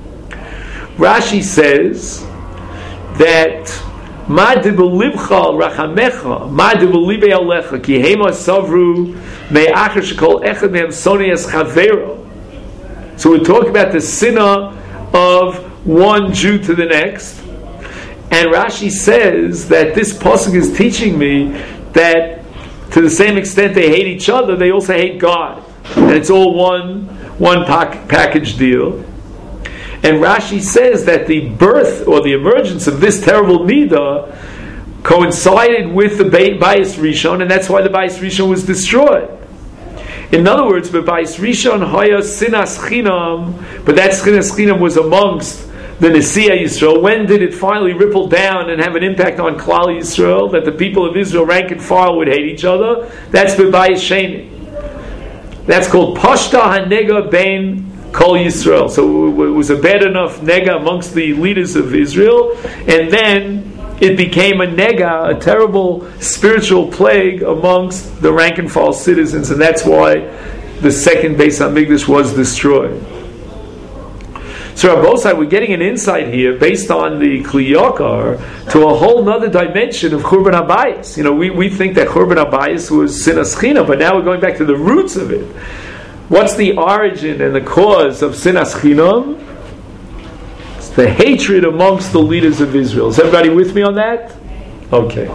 Rashi says that Ma dibulibcha rachamecha, ma dibulibei alecha, ki hema savru me'achar shekol echad mehem soni es chavero. So we're talking about the sinah of one Jew to the next, and Rashi says that this pasuk is teaching me that to the same extent they hate each other, they also hate God, and it's all one package deal. And Rashi says that the birth or the emergence of this terrible midah coincided with the Bayis Rishon, and that's why the Bayis Rishon was destroyed. In other words, B'Bais Rishon Haya Sinas Chinam, but that Sinas Chinam was amongst the Nesiya Yisrael. When did it finally ripple down and have an impact on Klal Yisrael, that the people of Israel, rank and file, would hate each other? That's B'Bais Sheni. That's called Pashta HaNega Bein Kol Yisrael. So it was a bad enough nega amongst the leaders of Israel, and then it became a nega, a terrible spiritual plague amongst the rank and file citizens, and that's why the second Beis HaMikdash was destroyed. So Rabbosai, we're getting an insight here based on the Kli Yakar to a whole other dimension of Churban HaBayis. We think that Churban HaBayis was Sinas Chinam, but now we're going back to the roots of it. What's the origin and the cause of Sinas Chinam? It's the hatred amongst the leaders of Israel. Is everybody with me on that? Okay.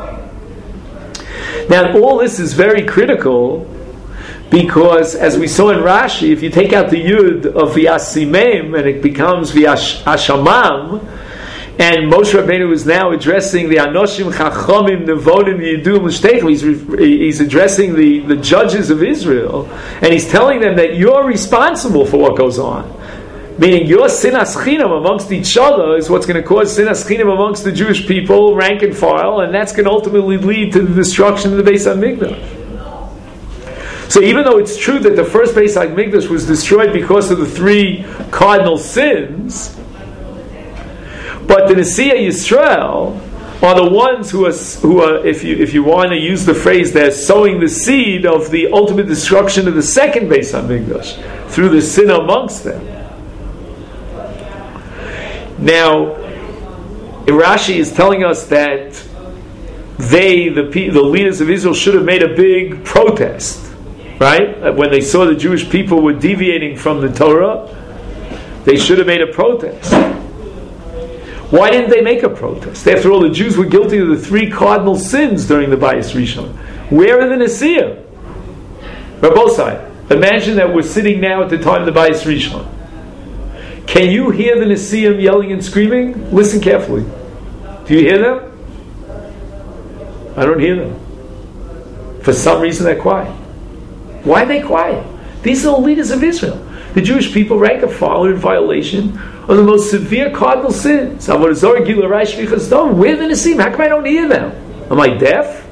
Now, all this is very critical because, as we saw in Rashi, if you take out the Yud of V'yasimem and it becomes V'yashamam, and Moshe Rabbeinu is now addressing the Anoshim Chachomim Nevonim Yidum L'Shteichem. He's addressing the judges of Israel, and he's telling them that you're responsible for what goes on. Meaning your Sinas Chinam amongst each other is what's going to cause Sinas Chinam amongst the Jewish people, rank and file, and that's going to ultimately lead to the destruction of the Beis HaMikdash. So even though it's true that the first Beis HaMikdash was destroyed because of the three cardinal sins, but the Nesiya Yisrael are the ones who are if you want to use the phrase, they're sowing the seed of the ultimate destruction of the second Beis HaMikdash through the sin amongst them. Now, Rashi is telling us that the leaders of Israel should have made a big protest, right? When they saw the Jewish people were deviating from the Torah, they should have made a protest. Why didn't they make a protest? After all, the Jews were guilty of the three cardinal sins during the Bayis Rishon. Where are the Nesiya? Rabbosai, imagine that we're sitting now at the time of the Bayis Rishon. Can you hear the Nesiya yelling and screaming? Listen carefully. Do you hear them? I don't hear them. For some reason they're quiet. Why are they quiet? These are the leaders of Israel. The Jewish people, rank and file, are in violation of the most severe cardinal sins. Where the Nesiim? How come I don't hear them? Am I deaf?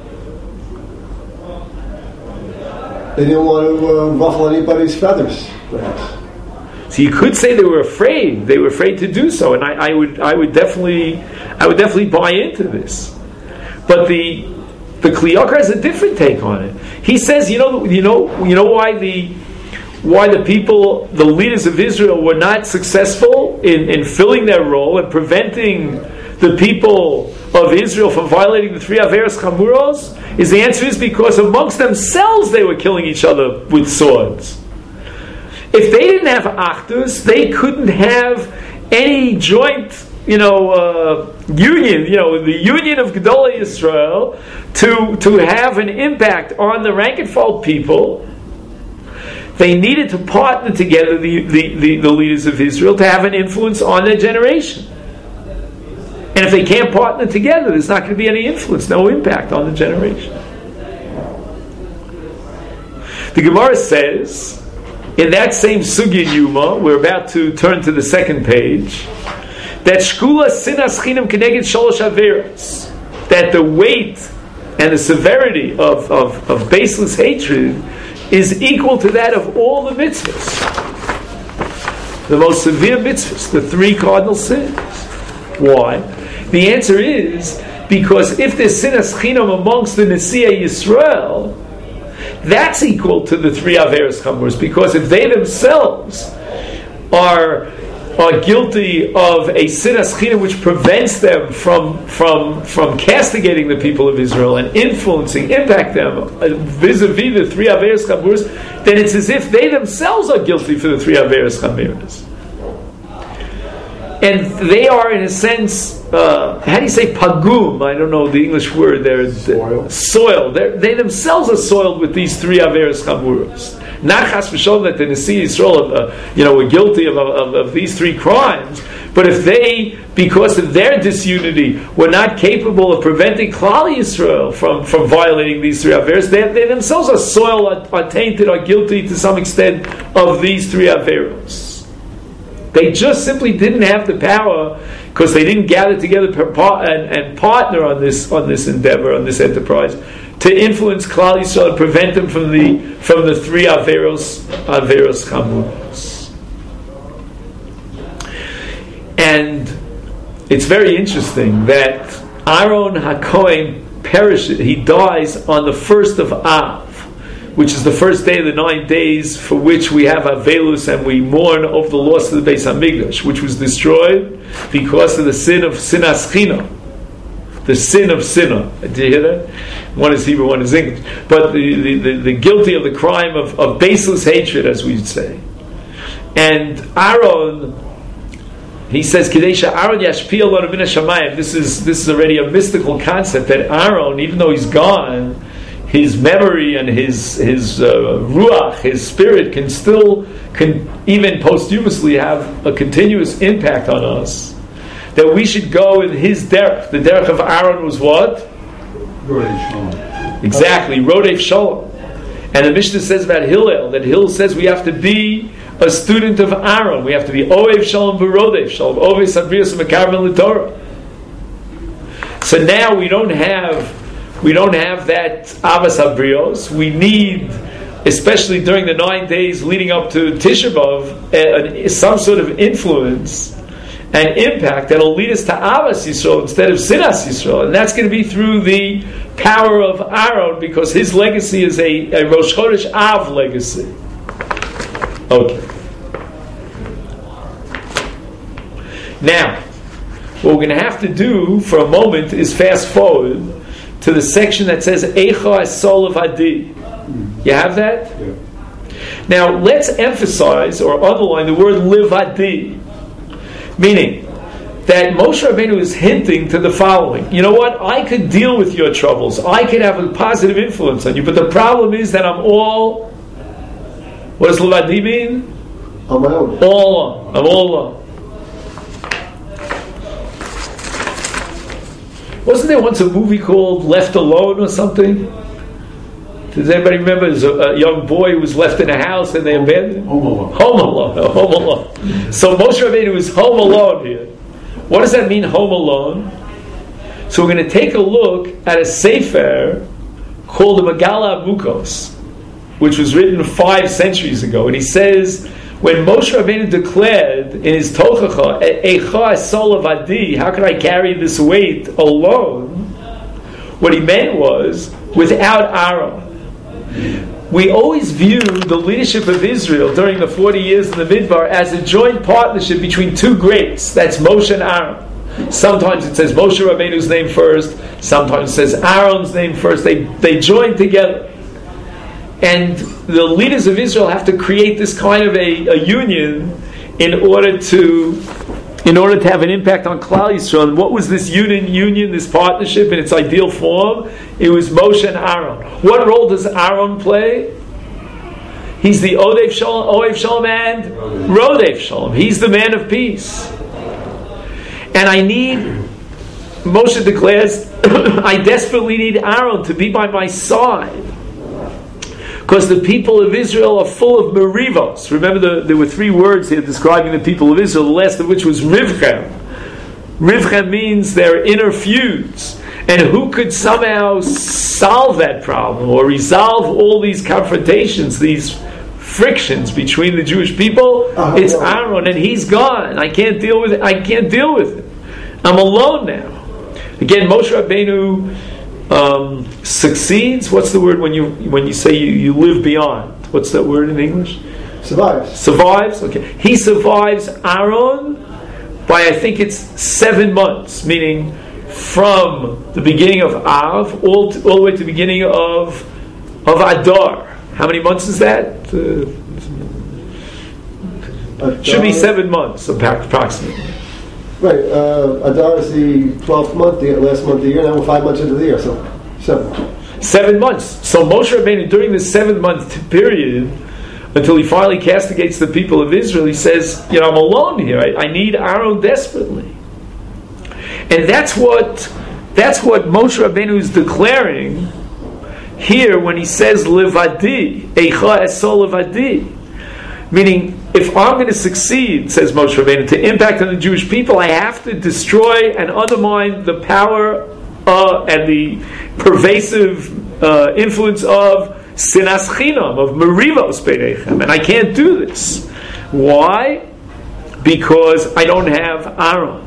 They didn't want to ruffle anybody's feathers, perhaps. So you could say they were afraid. They were afraid to do so, and I would definitely buy into this. But the Kli Yakar has a different take on it. He says, you know why the people, the leaders of Israel, were not successful in filling their role and preventing the people of Israel from violating the three Averos Chamuros? The answer is because amongst themselves they were killing each other with swords. If they didn't have Achdus, they couldn't have any joint, union, the union of Gedolei Yisrael to have an impact on the rank and file people. They needed to partner together, the leaders of Israel, to have an influence on their generation. And if they can't partner together, there's not going to be any influence, no impact on the generation. The Gemara says, in that same Sugya Yuma, we're about to turn to the second page, that Shkula Sinas Chinam Keneged Sholosh Averos, that the weight and the severity of baseless hatred is equal to that of all the mitzvahs. The most severe mitzvahs, the three cardinal sins. Why? The answer is because if there's sinas chinam amongst the Nesiya Yisrael, that's equal to the three Averos Chamuros, because if they themselves are guilty of a sinas chinam which prevents them from castigating the people of Israel and impact them vis-a-vis the three Averos Chamuros, then it's as if they themselves are guilty for the three Averos Chamuros. And they are, in a sense, how do you say pagum? I don't know the English word there. Soiled. They themselves are soiled with these three Averos Chamuros. Not chas v'sholom that the Nesiya Yisrael, were guilty of these three crimes, But if they, because of their disunity, were not capable of preventing Klal Yisrael from violating these three Averos, they themselves are soiled, are tainted, are guilty to some extent of these three Averos. They just simply didn't have the power, because they didn't gather together and partner on this endeavor, on this enterprise, to influence Klal Yisrael and prevent them from the three Averos Chamuros. And it's very interesting that Aaron HaKohen perishes, he dies on the 1st of Av, which is the first day of the 9 days for which we have Avelus and we mourn over the loss of the Beis HaMikdash, which was destroyed because of the sin of Sinas China. The sin of Sinah. Did you hear that? One is Hebrew, one is English. But the guilty of the crime of baseless hatred, as we'd say. And Aaron, he says, Kadesha Aaron Yashpia Lanu Min HaShamayim. This is already a mystical concept that Aaron, even though he's gone, his memory and his ruach, his spirit, can even posthumously have a continuous impact on us. That we should go in his derech. The derech of Aaron was what? Rodef Shalom. Exactly, Rodef Shalom. And the Mishnah says about Hillel, that Hillel says we have to be a student of Aaron. We have to be Oev Shalom v'Rodef Shalom, Oev Sabrius v'Mekarven l'Torah. So now we don't have that Avas Abrios. We need, especially during the 9 days leading up to Tisha B'Av, some sort of influence and impact that'll lead us to Avas Yisrael instead of Sinas Yisrael, and that's going to be through the power of Aaron, because his legacy is a Rosh Chodesh Av legacy. Okay. Now, what we're going to have to do for a moment is fast forward to the section that says Eicha Esol Adi. You have that? Yeah. Now, let's emphasize or underline the word Livadi. Meaning that Moshe Rabbeinu is hinting to the following. You know what? I could deal with your troubles. I could have a positive influence on you. But the problem is that I'm all... What does Levadi mean? On my own. All alone. I'm all alone. Wasn't there once a movie called Left Alone or something? Does anybody remember? There's a young boy who was left in a house and they abandoned him? Home Alone. Home Alone. Home Alone. So Moshe Rabbeinu is home alone here. What does that mean, home alone? So we're going to take a look at a sefer called the Megala Avukos, which was written 5 centuries ago. And he says, when Moshe Rabbeinu declared in his Tochacha, Eicha Esol Adi, how can I carry this weight alone? What he meant was, without Aaron. We always view the leadership of Israel during the 40 years in the Midbar as a joint partnership between two greats. That's Moshe and Aaron. Sometimes it says Moshe Rabbeinu's name first. Sometimes it says Aaron's name first. They join together. And the leaders of Israel have to create this kind of a union in order to have an impact on Klal Yisrael. And what was this union, this partnership in its ideal form? It was Moshe and Aaron. What role does Aaron play? He's the Oev Shalom and Rodef Shalom. He's the man of peace. And Moshe declares, I desperately need Aaron to be by my side. Because the people of Israel are full of merivos. Remember, there were 3 words here describing the people of Israel, the last of which was rivchem. Rivchem means their inner feuds. And who could somehow solve that problem or resolve all these confrontations, these frictions between the Jewish people? It's Aaron, and he's gone. I can't deal with it. I'm alone now. Again, Moshe Rabbeinu succeeds. What's the word when you say you live beyond? What's that word in English? Survives. Okay. He survives Aaron by, I think it's 7 months, meaning from the beginning of Av all the way to the beginning of Adar. How many months is that? Should be 7 months approximately. Right, Adar is the 12th month, the last month of the year. Now we're 5 months into the year, so 7. 7 months. So Moshe Rabbeinu, during this 7 month period, until he finally castigates the people of Israel. He says, I'm alone here. I need Aaron desperately. And that's what Moshe Rabbeinu is declaring here when he says Levadi, Eicha Esol Levadi. Meaning, if I'm going to succeed, says Moshe Rabbeinu, to impact on the Jewish people, I have to destroy and undermine the power and the pervasive influence of Sinas Chinam, of Merivos Beinechem. And I can't do this. Why? Because I don't have Aaron.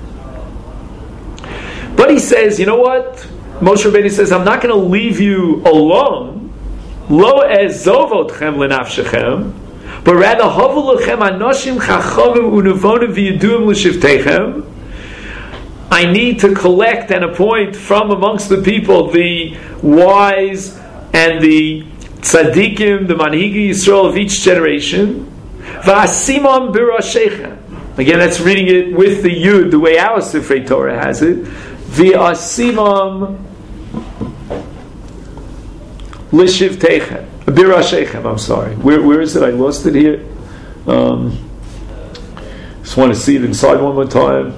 But he says, you know what? Moshe Rabbeinu says, I'm not going to leave you alone. Lo ezovotchem lenafshechem, but rather havu lochem anoshim chachavim unevonim v'yeduim l'shivtechem. I need to collect and appoint from amongst the people the wise and the tzaddikim, the manhigi Yisrael of each generation. V'asimam b'rashechem. Again, that's reading it with the yud, the way our Sifrei Torah has it. V'asimam l'shivtechem. Birashechem, I'm sorry. Where is it? I lost it here. Just want to see it inside one more time.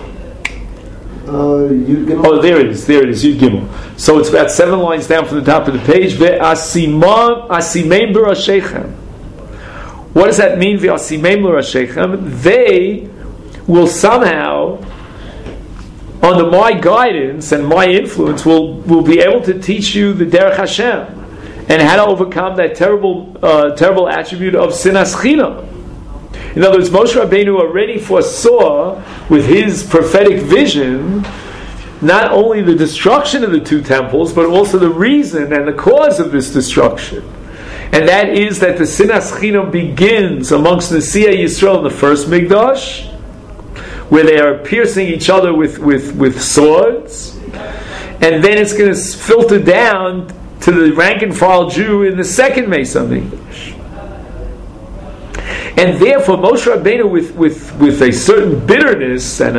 There it is. Yud Gimel. So it's about 7 lines down from the top of the page. Ve'asimem birashechem. What does that mean? Ve'asimem birashechem. They will somehow, under my guidance and my influence, will be able to teach you the Derech Hashem and how to overcome that terrible attribute of Sinas Chinam. In other words, Moshe Rabbeinu already foresaw with his prophetic vision not only the destruction of the 2 temples, but also the reason and the cause of this destruction. And that is that the Sinas Chinam begins amongst the Nesiyah Yisrael in the first Mikdash, where they are piercing each other with swords, and then it's going to filter down to the rank and file Jew in the second Mesa Mikdash. And therefore, Moshe Rabbeinu, with a certain bitterness and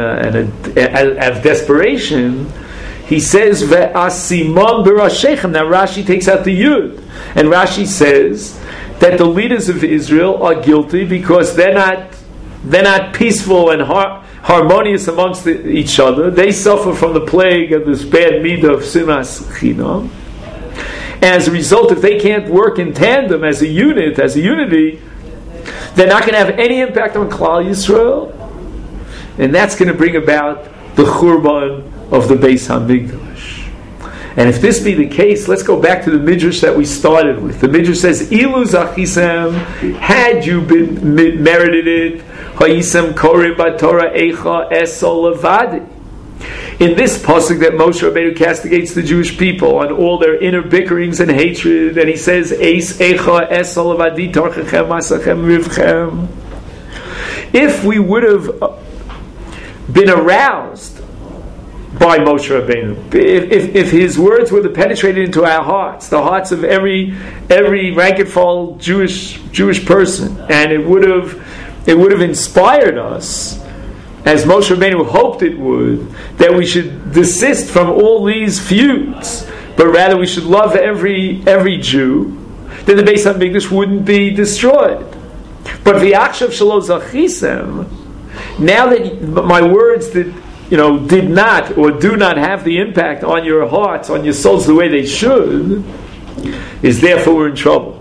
a desperation, he says, "Ve'asimam b'rashechem." Now Rashi takes out the yud, and Rashi says that the leaders of Israel are guilty because they're not peaceful and harmonious amongst each other. They suffer from the plague of this bad midah of Sinas Chinam. And as a result, if they can't work in tandem as a unit, as a unity, they're not going to have any impact on Klal Yisrael. And that's going to bring about the Churban of the Beis HaMikdash. And if this be the case, let's go back to the Midrash that we started with. The Midrash says, Ilu Zachisem, had you been merited it, Ha'isem Korim B'Torah Eicha Esol Levadi. In this pasuk that Moshe Rabbeinu castigates the Jewish people on all their inner bickerings and hatred, and he says, Eis Eicha Esol Levadi Torchechem Masachem Rivchem. If we would have been aroused by Moshe Rabbeinu, if his words were penetrated into our hearts, the hearts of every rank and file Jewish person, and it would have inspired us, as Moshe Rabbeinu hoped it would, that we should desist from all these feuds, but rather we should love every Jew, then the Beis HaMikdash wouldn't be destroyed. But v'akshav shelo zachisem, now that my words did not or do not have the impact on your hearts, on your souls the way they should, is therefore we're in trouble.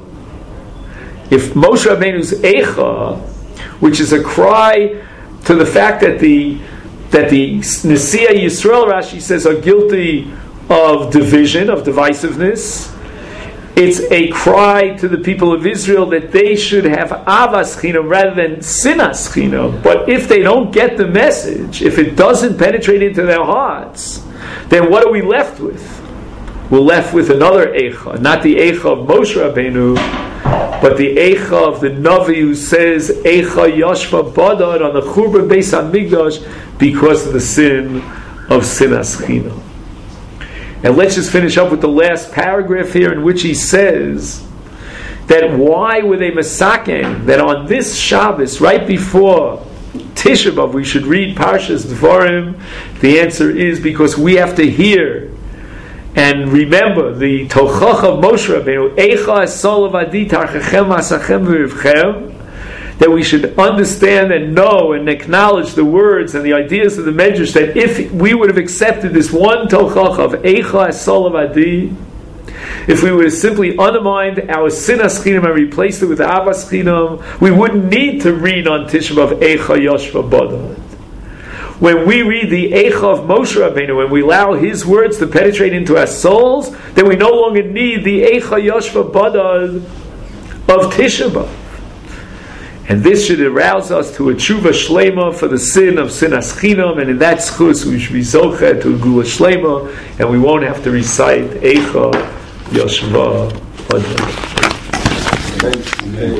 If Moshe Rabbeinu's Eicha, which is a cry to the fact that the Nesiyah Yisrael, Rashi says, are guilty of division, of divisiveness, it's a cry to the people of Israel that they should have Avas Chinam rather than Sinas Chinam. But if they don't get the message, if it doesn't penetrate into their hearts, then what are we left with? We're left with another Eicha, not the Eicha of Moshe Rabbeinu, but the Eicha of the Navi who says Eicha Yashva Badad on the Churban Beis HaMikdash because of the sin of Sinas Chinam. And let's just finish up with the last paragraph here, in which he says that why were they masaking that on this Shabbos, right before Tisha B'Av, we should read Parshas Dvarim? The answer is because we have to hear And remember, the Tochach of Moshe Rabbeinu, Eicha Esol Avadi Tarchechem Asachem V'Rivchem, that we should understand and know and acknowledge the words and the ideas of the Medrash, that if we would have accepted this one Tochach of Eicha Esol Avadi, if we would have simply undermined our Sinas Chinam and replaced it with Avas Chinam, we wouldn't need to read on Tisha B'Av Eicha Yoshva Badal. When we read the Eicha of Moshe Rabbeinu, when we allow his words to penetrate into our souls, then we no longer need the Eicha Yoshva Badal of Tisha B'Av. And this should arouse us to a tshuva shlema for the sin of sinas chinam, and in that schus we should be zocheh to a gula shlema, and we won't have to recite Eicha Yoshva Badal.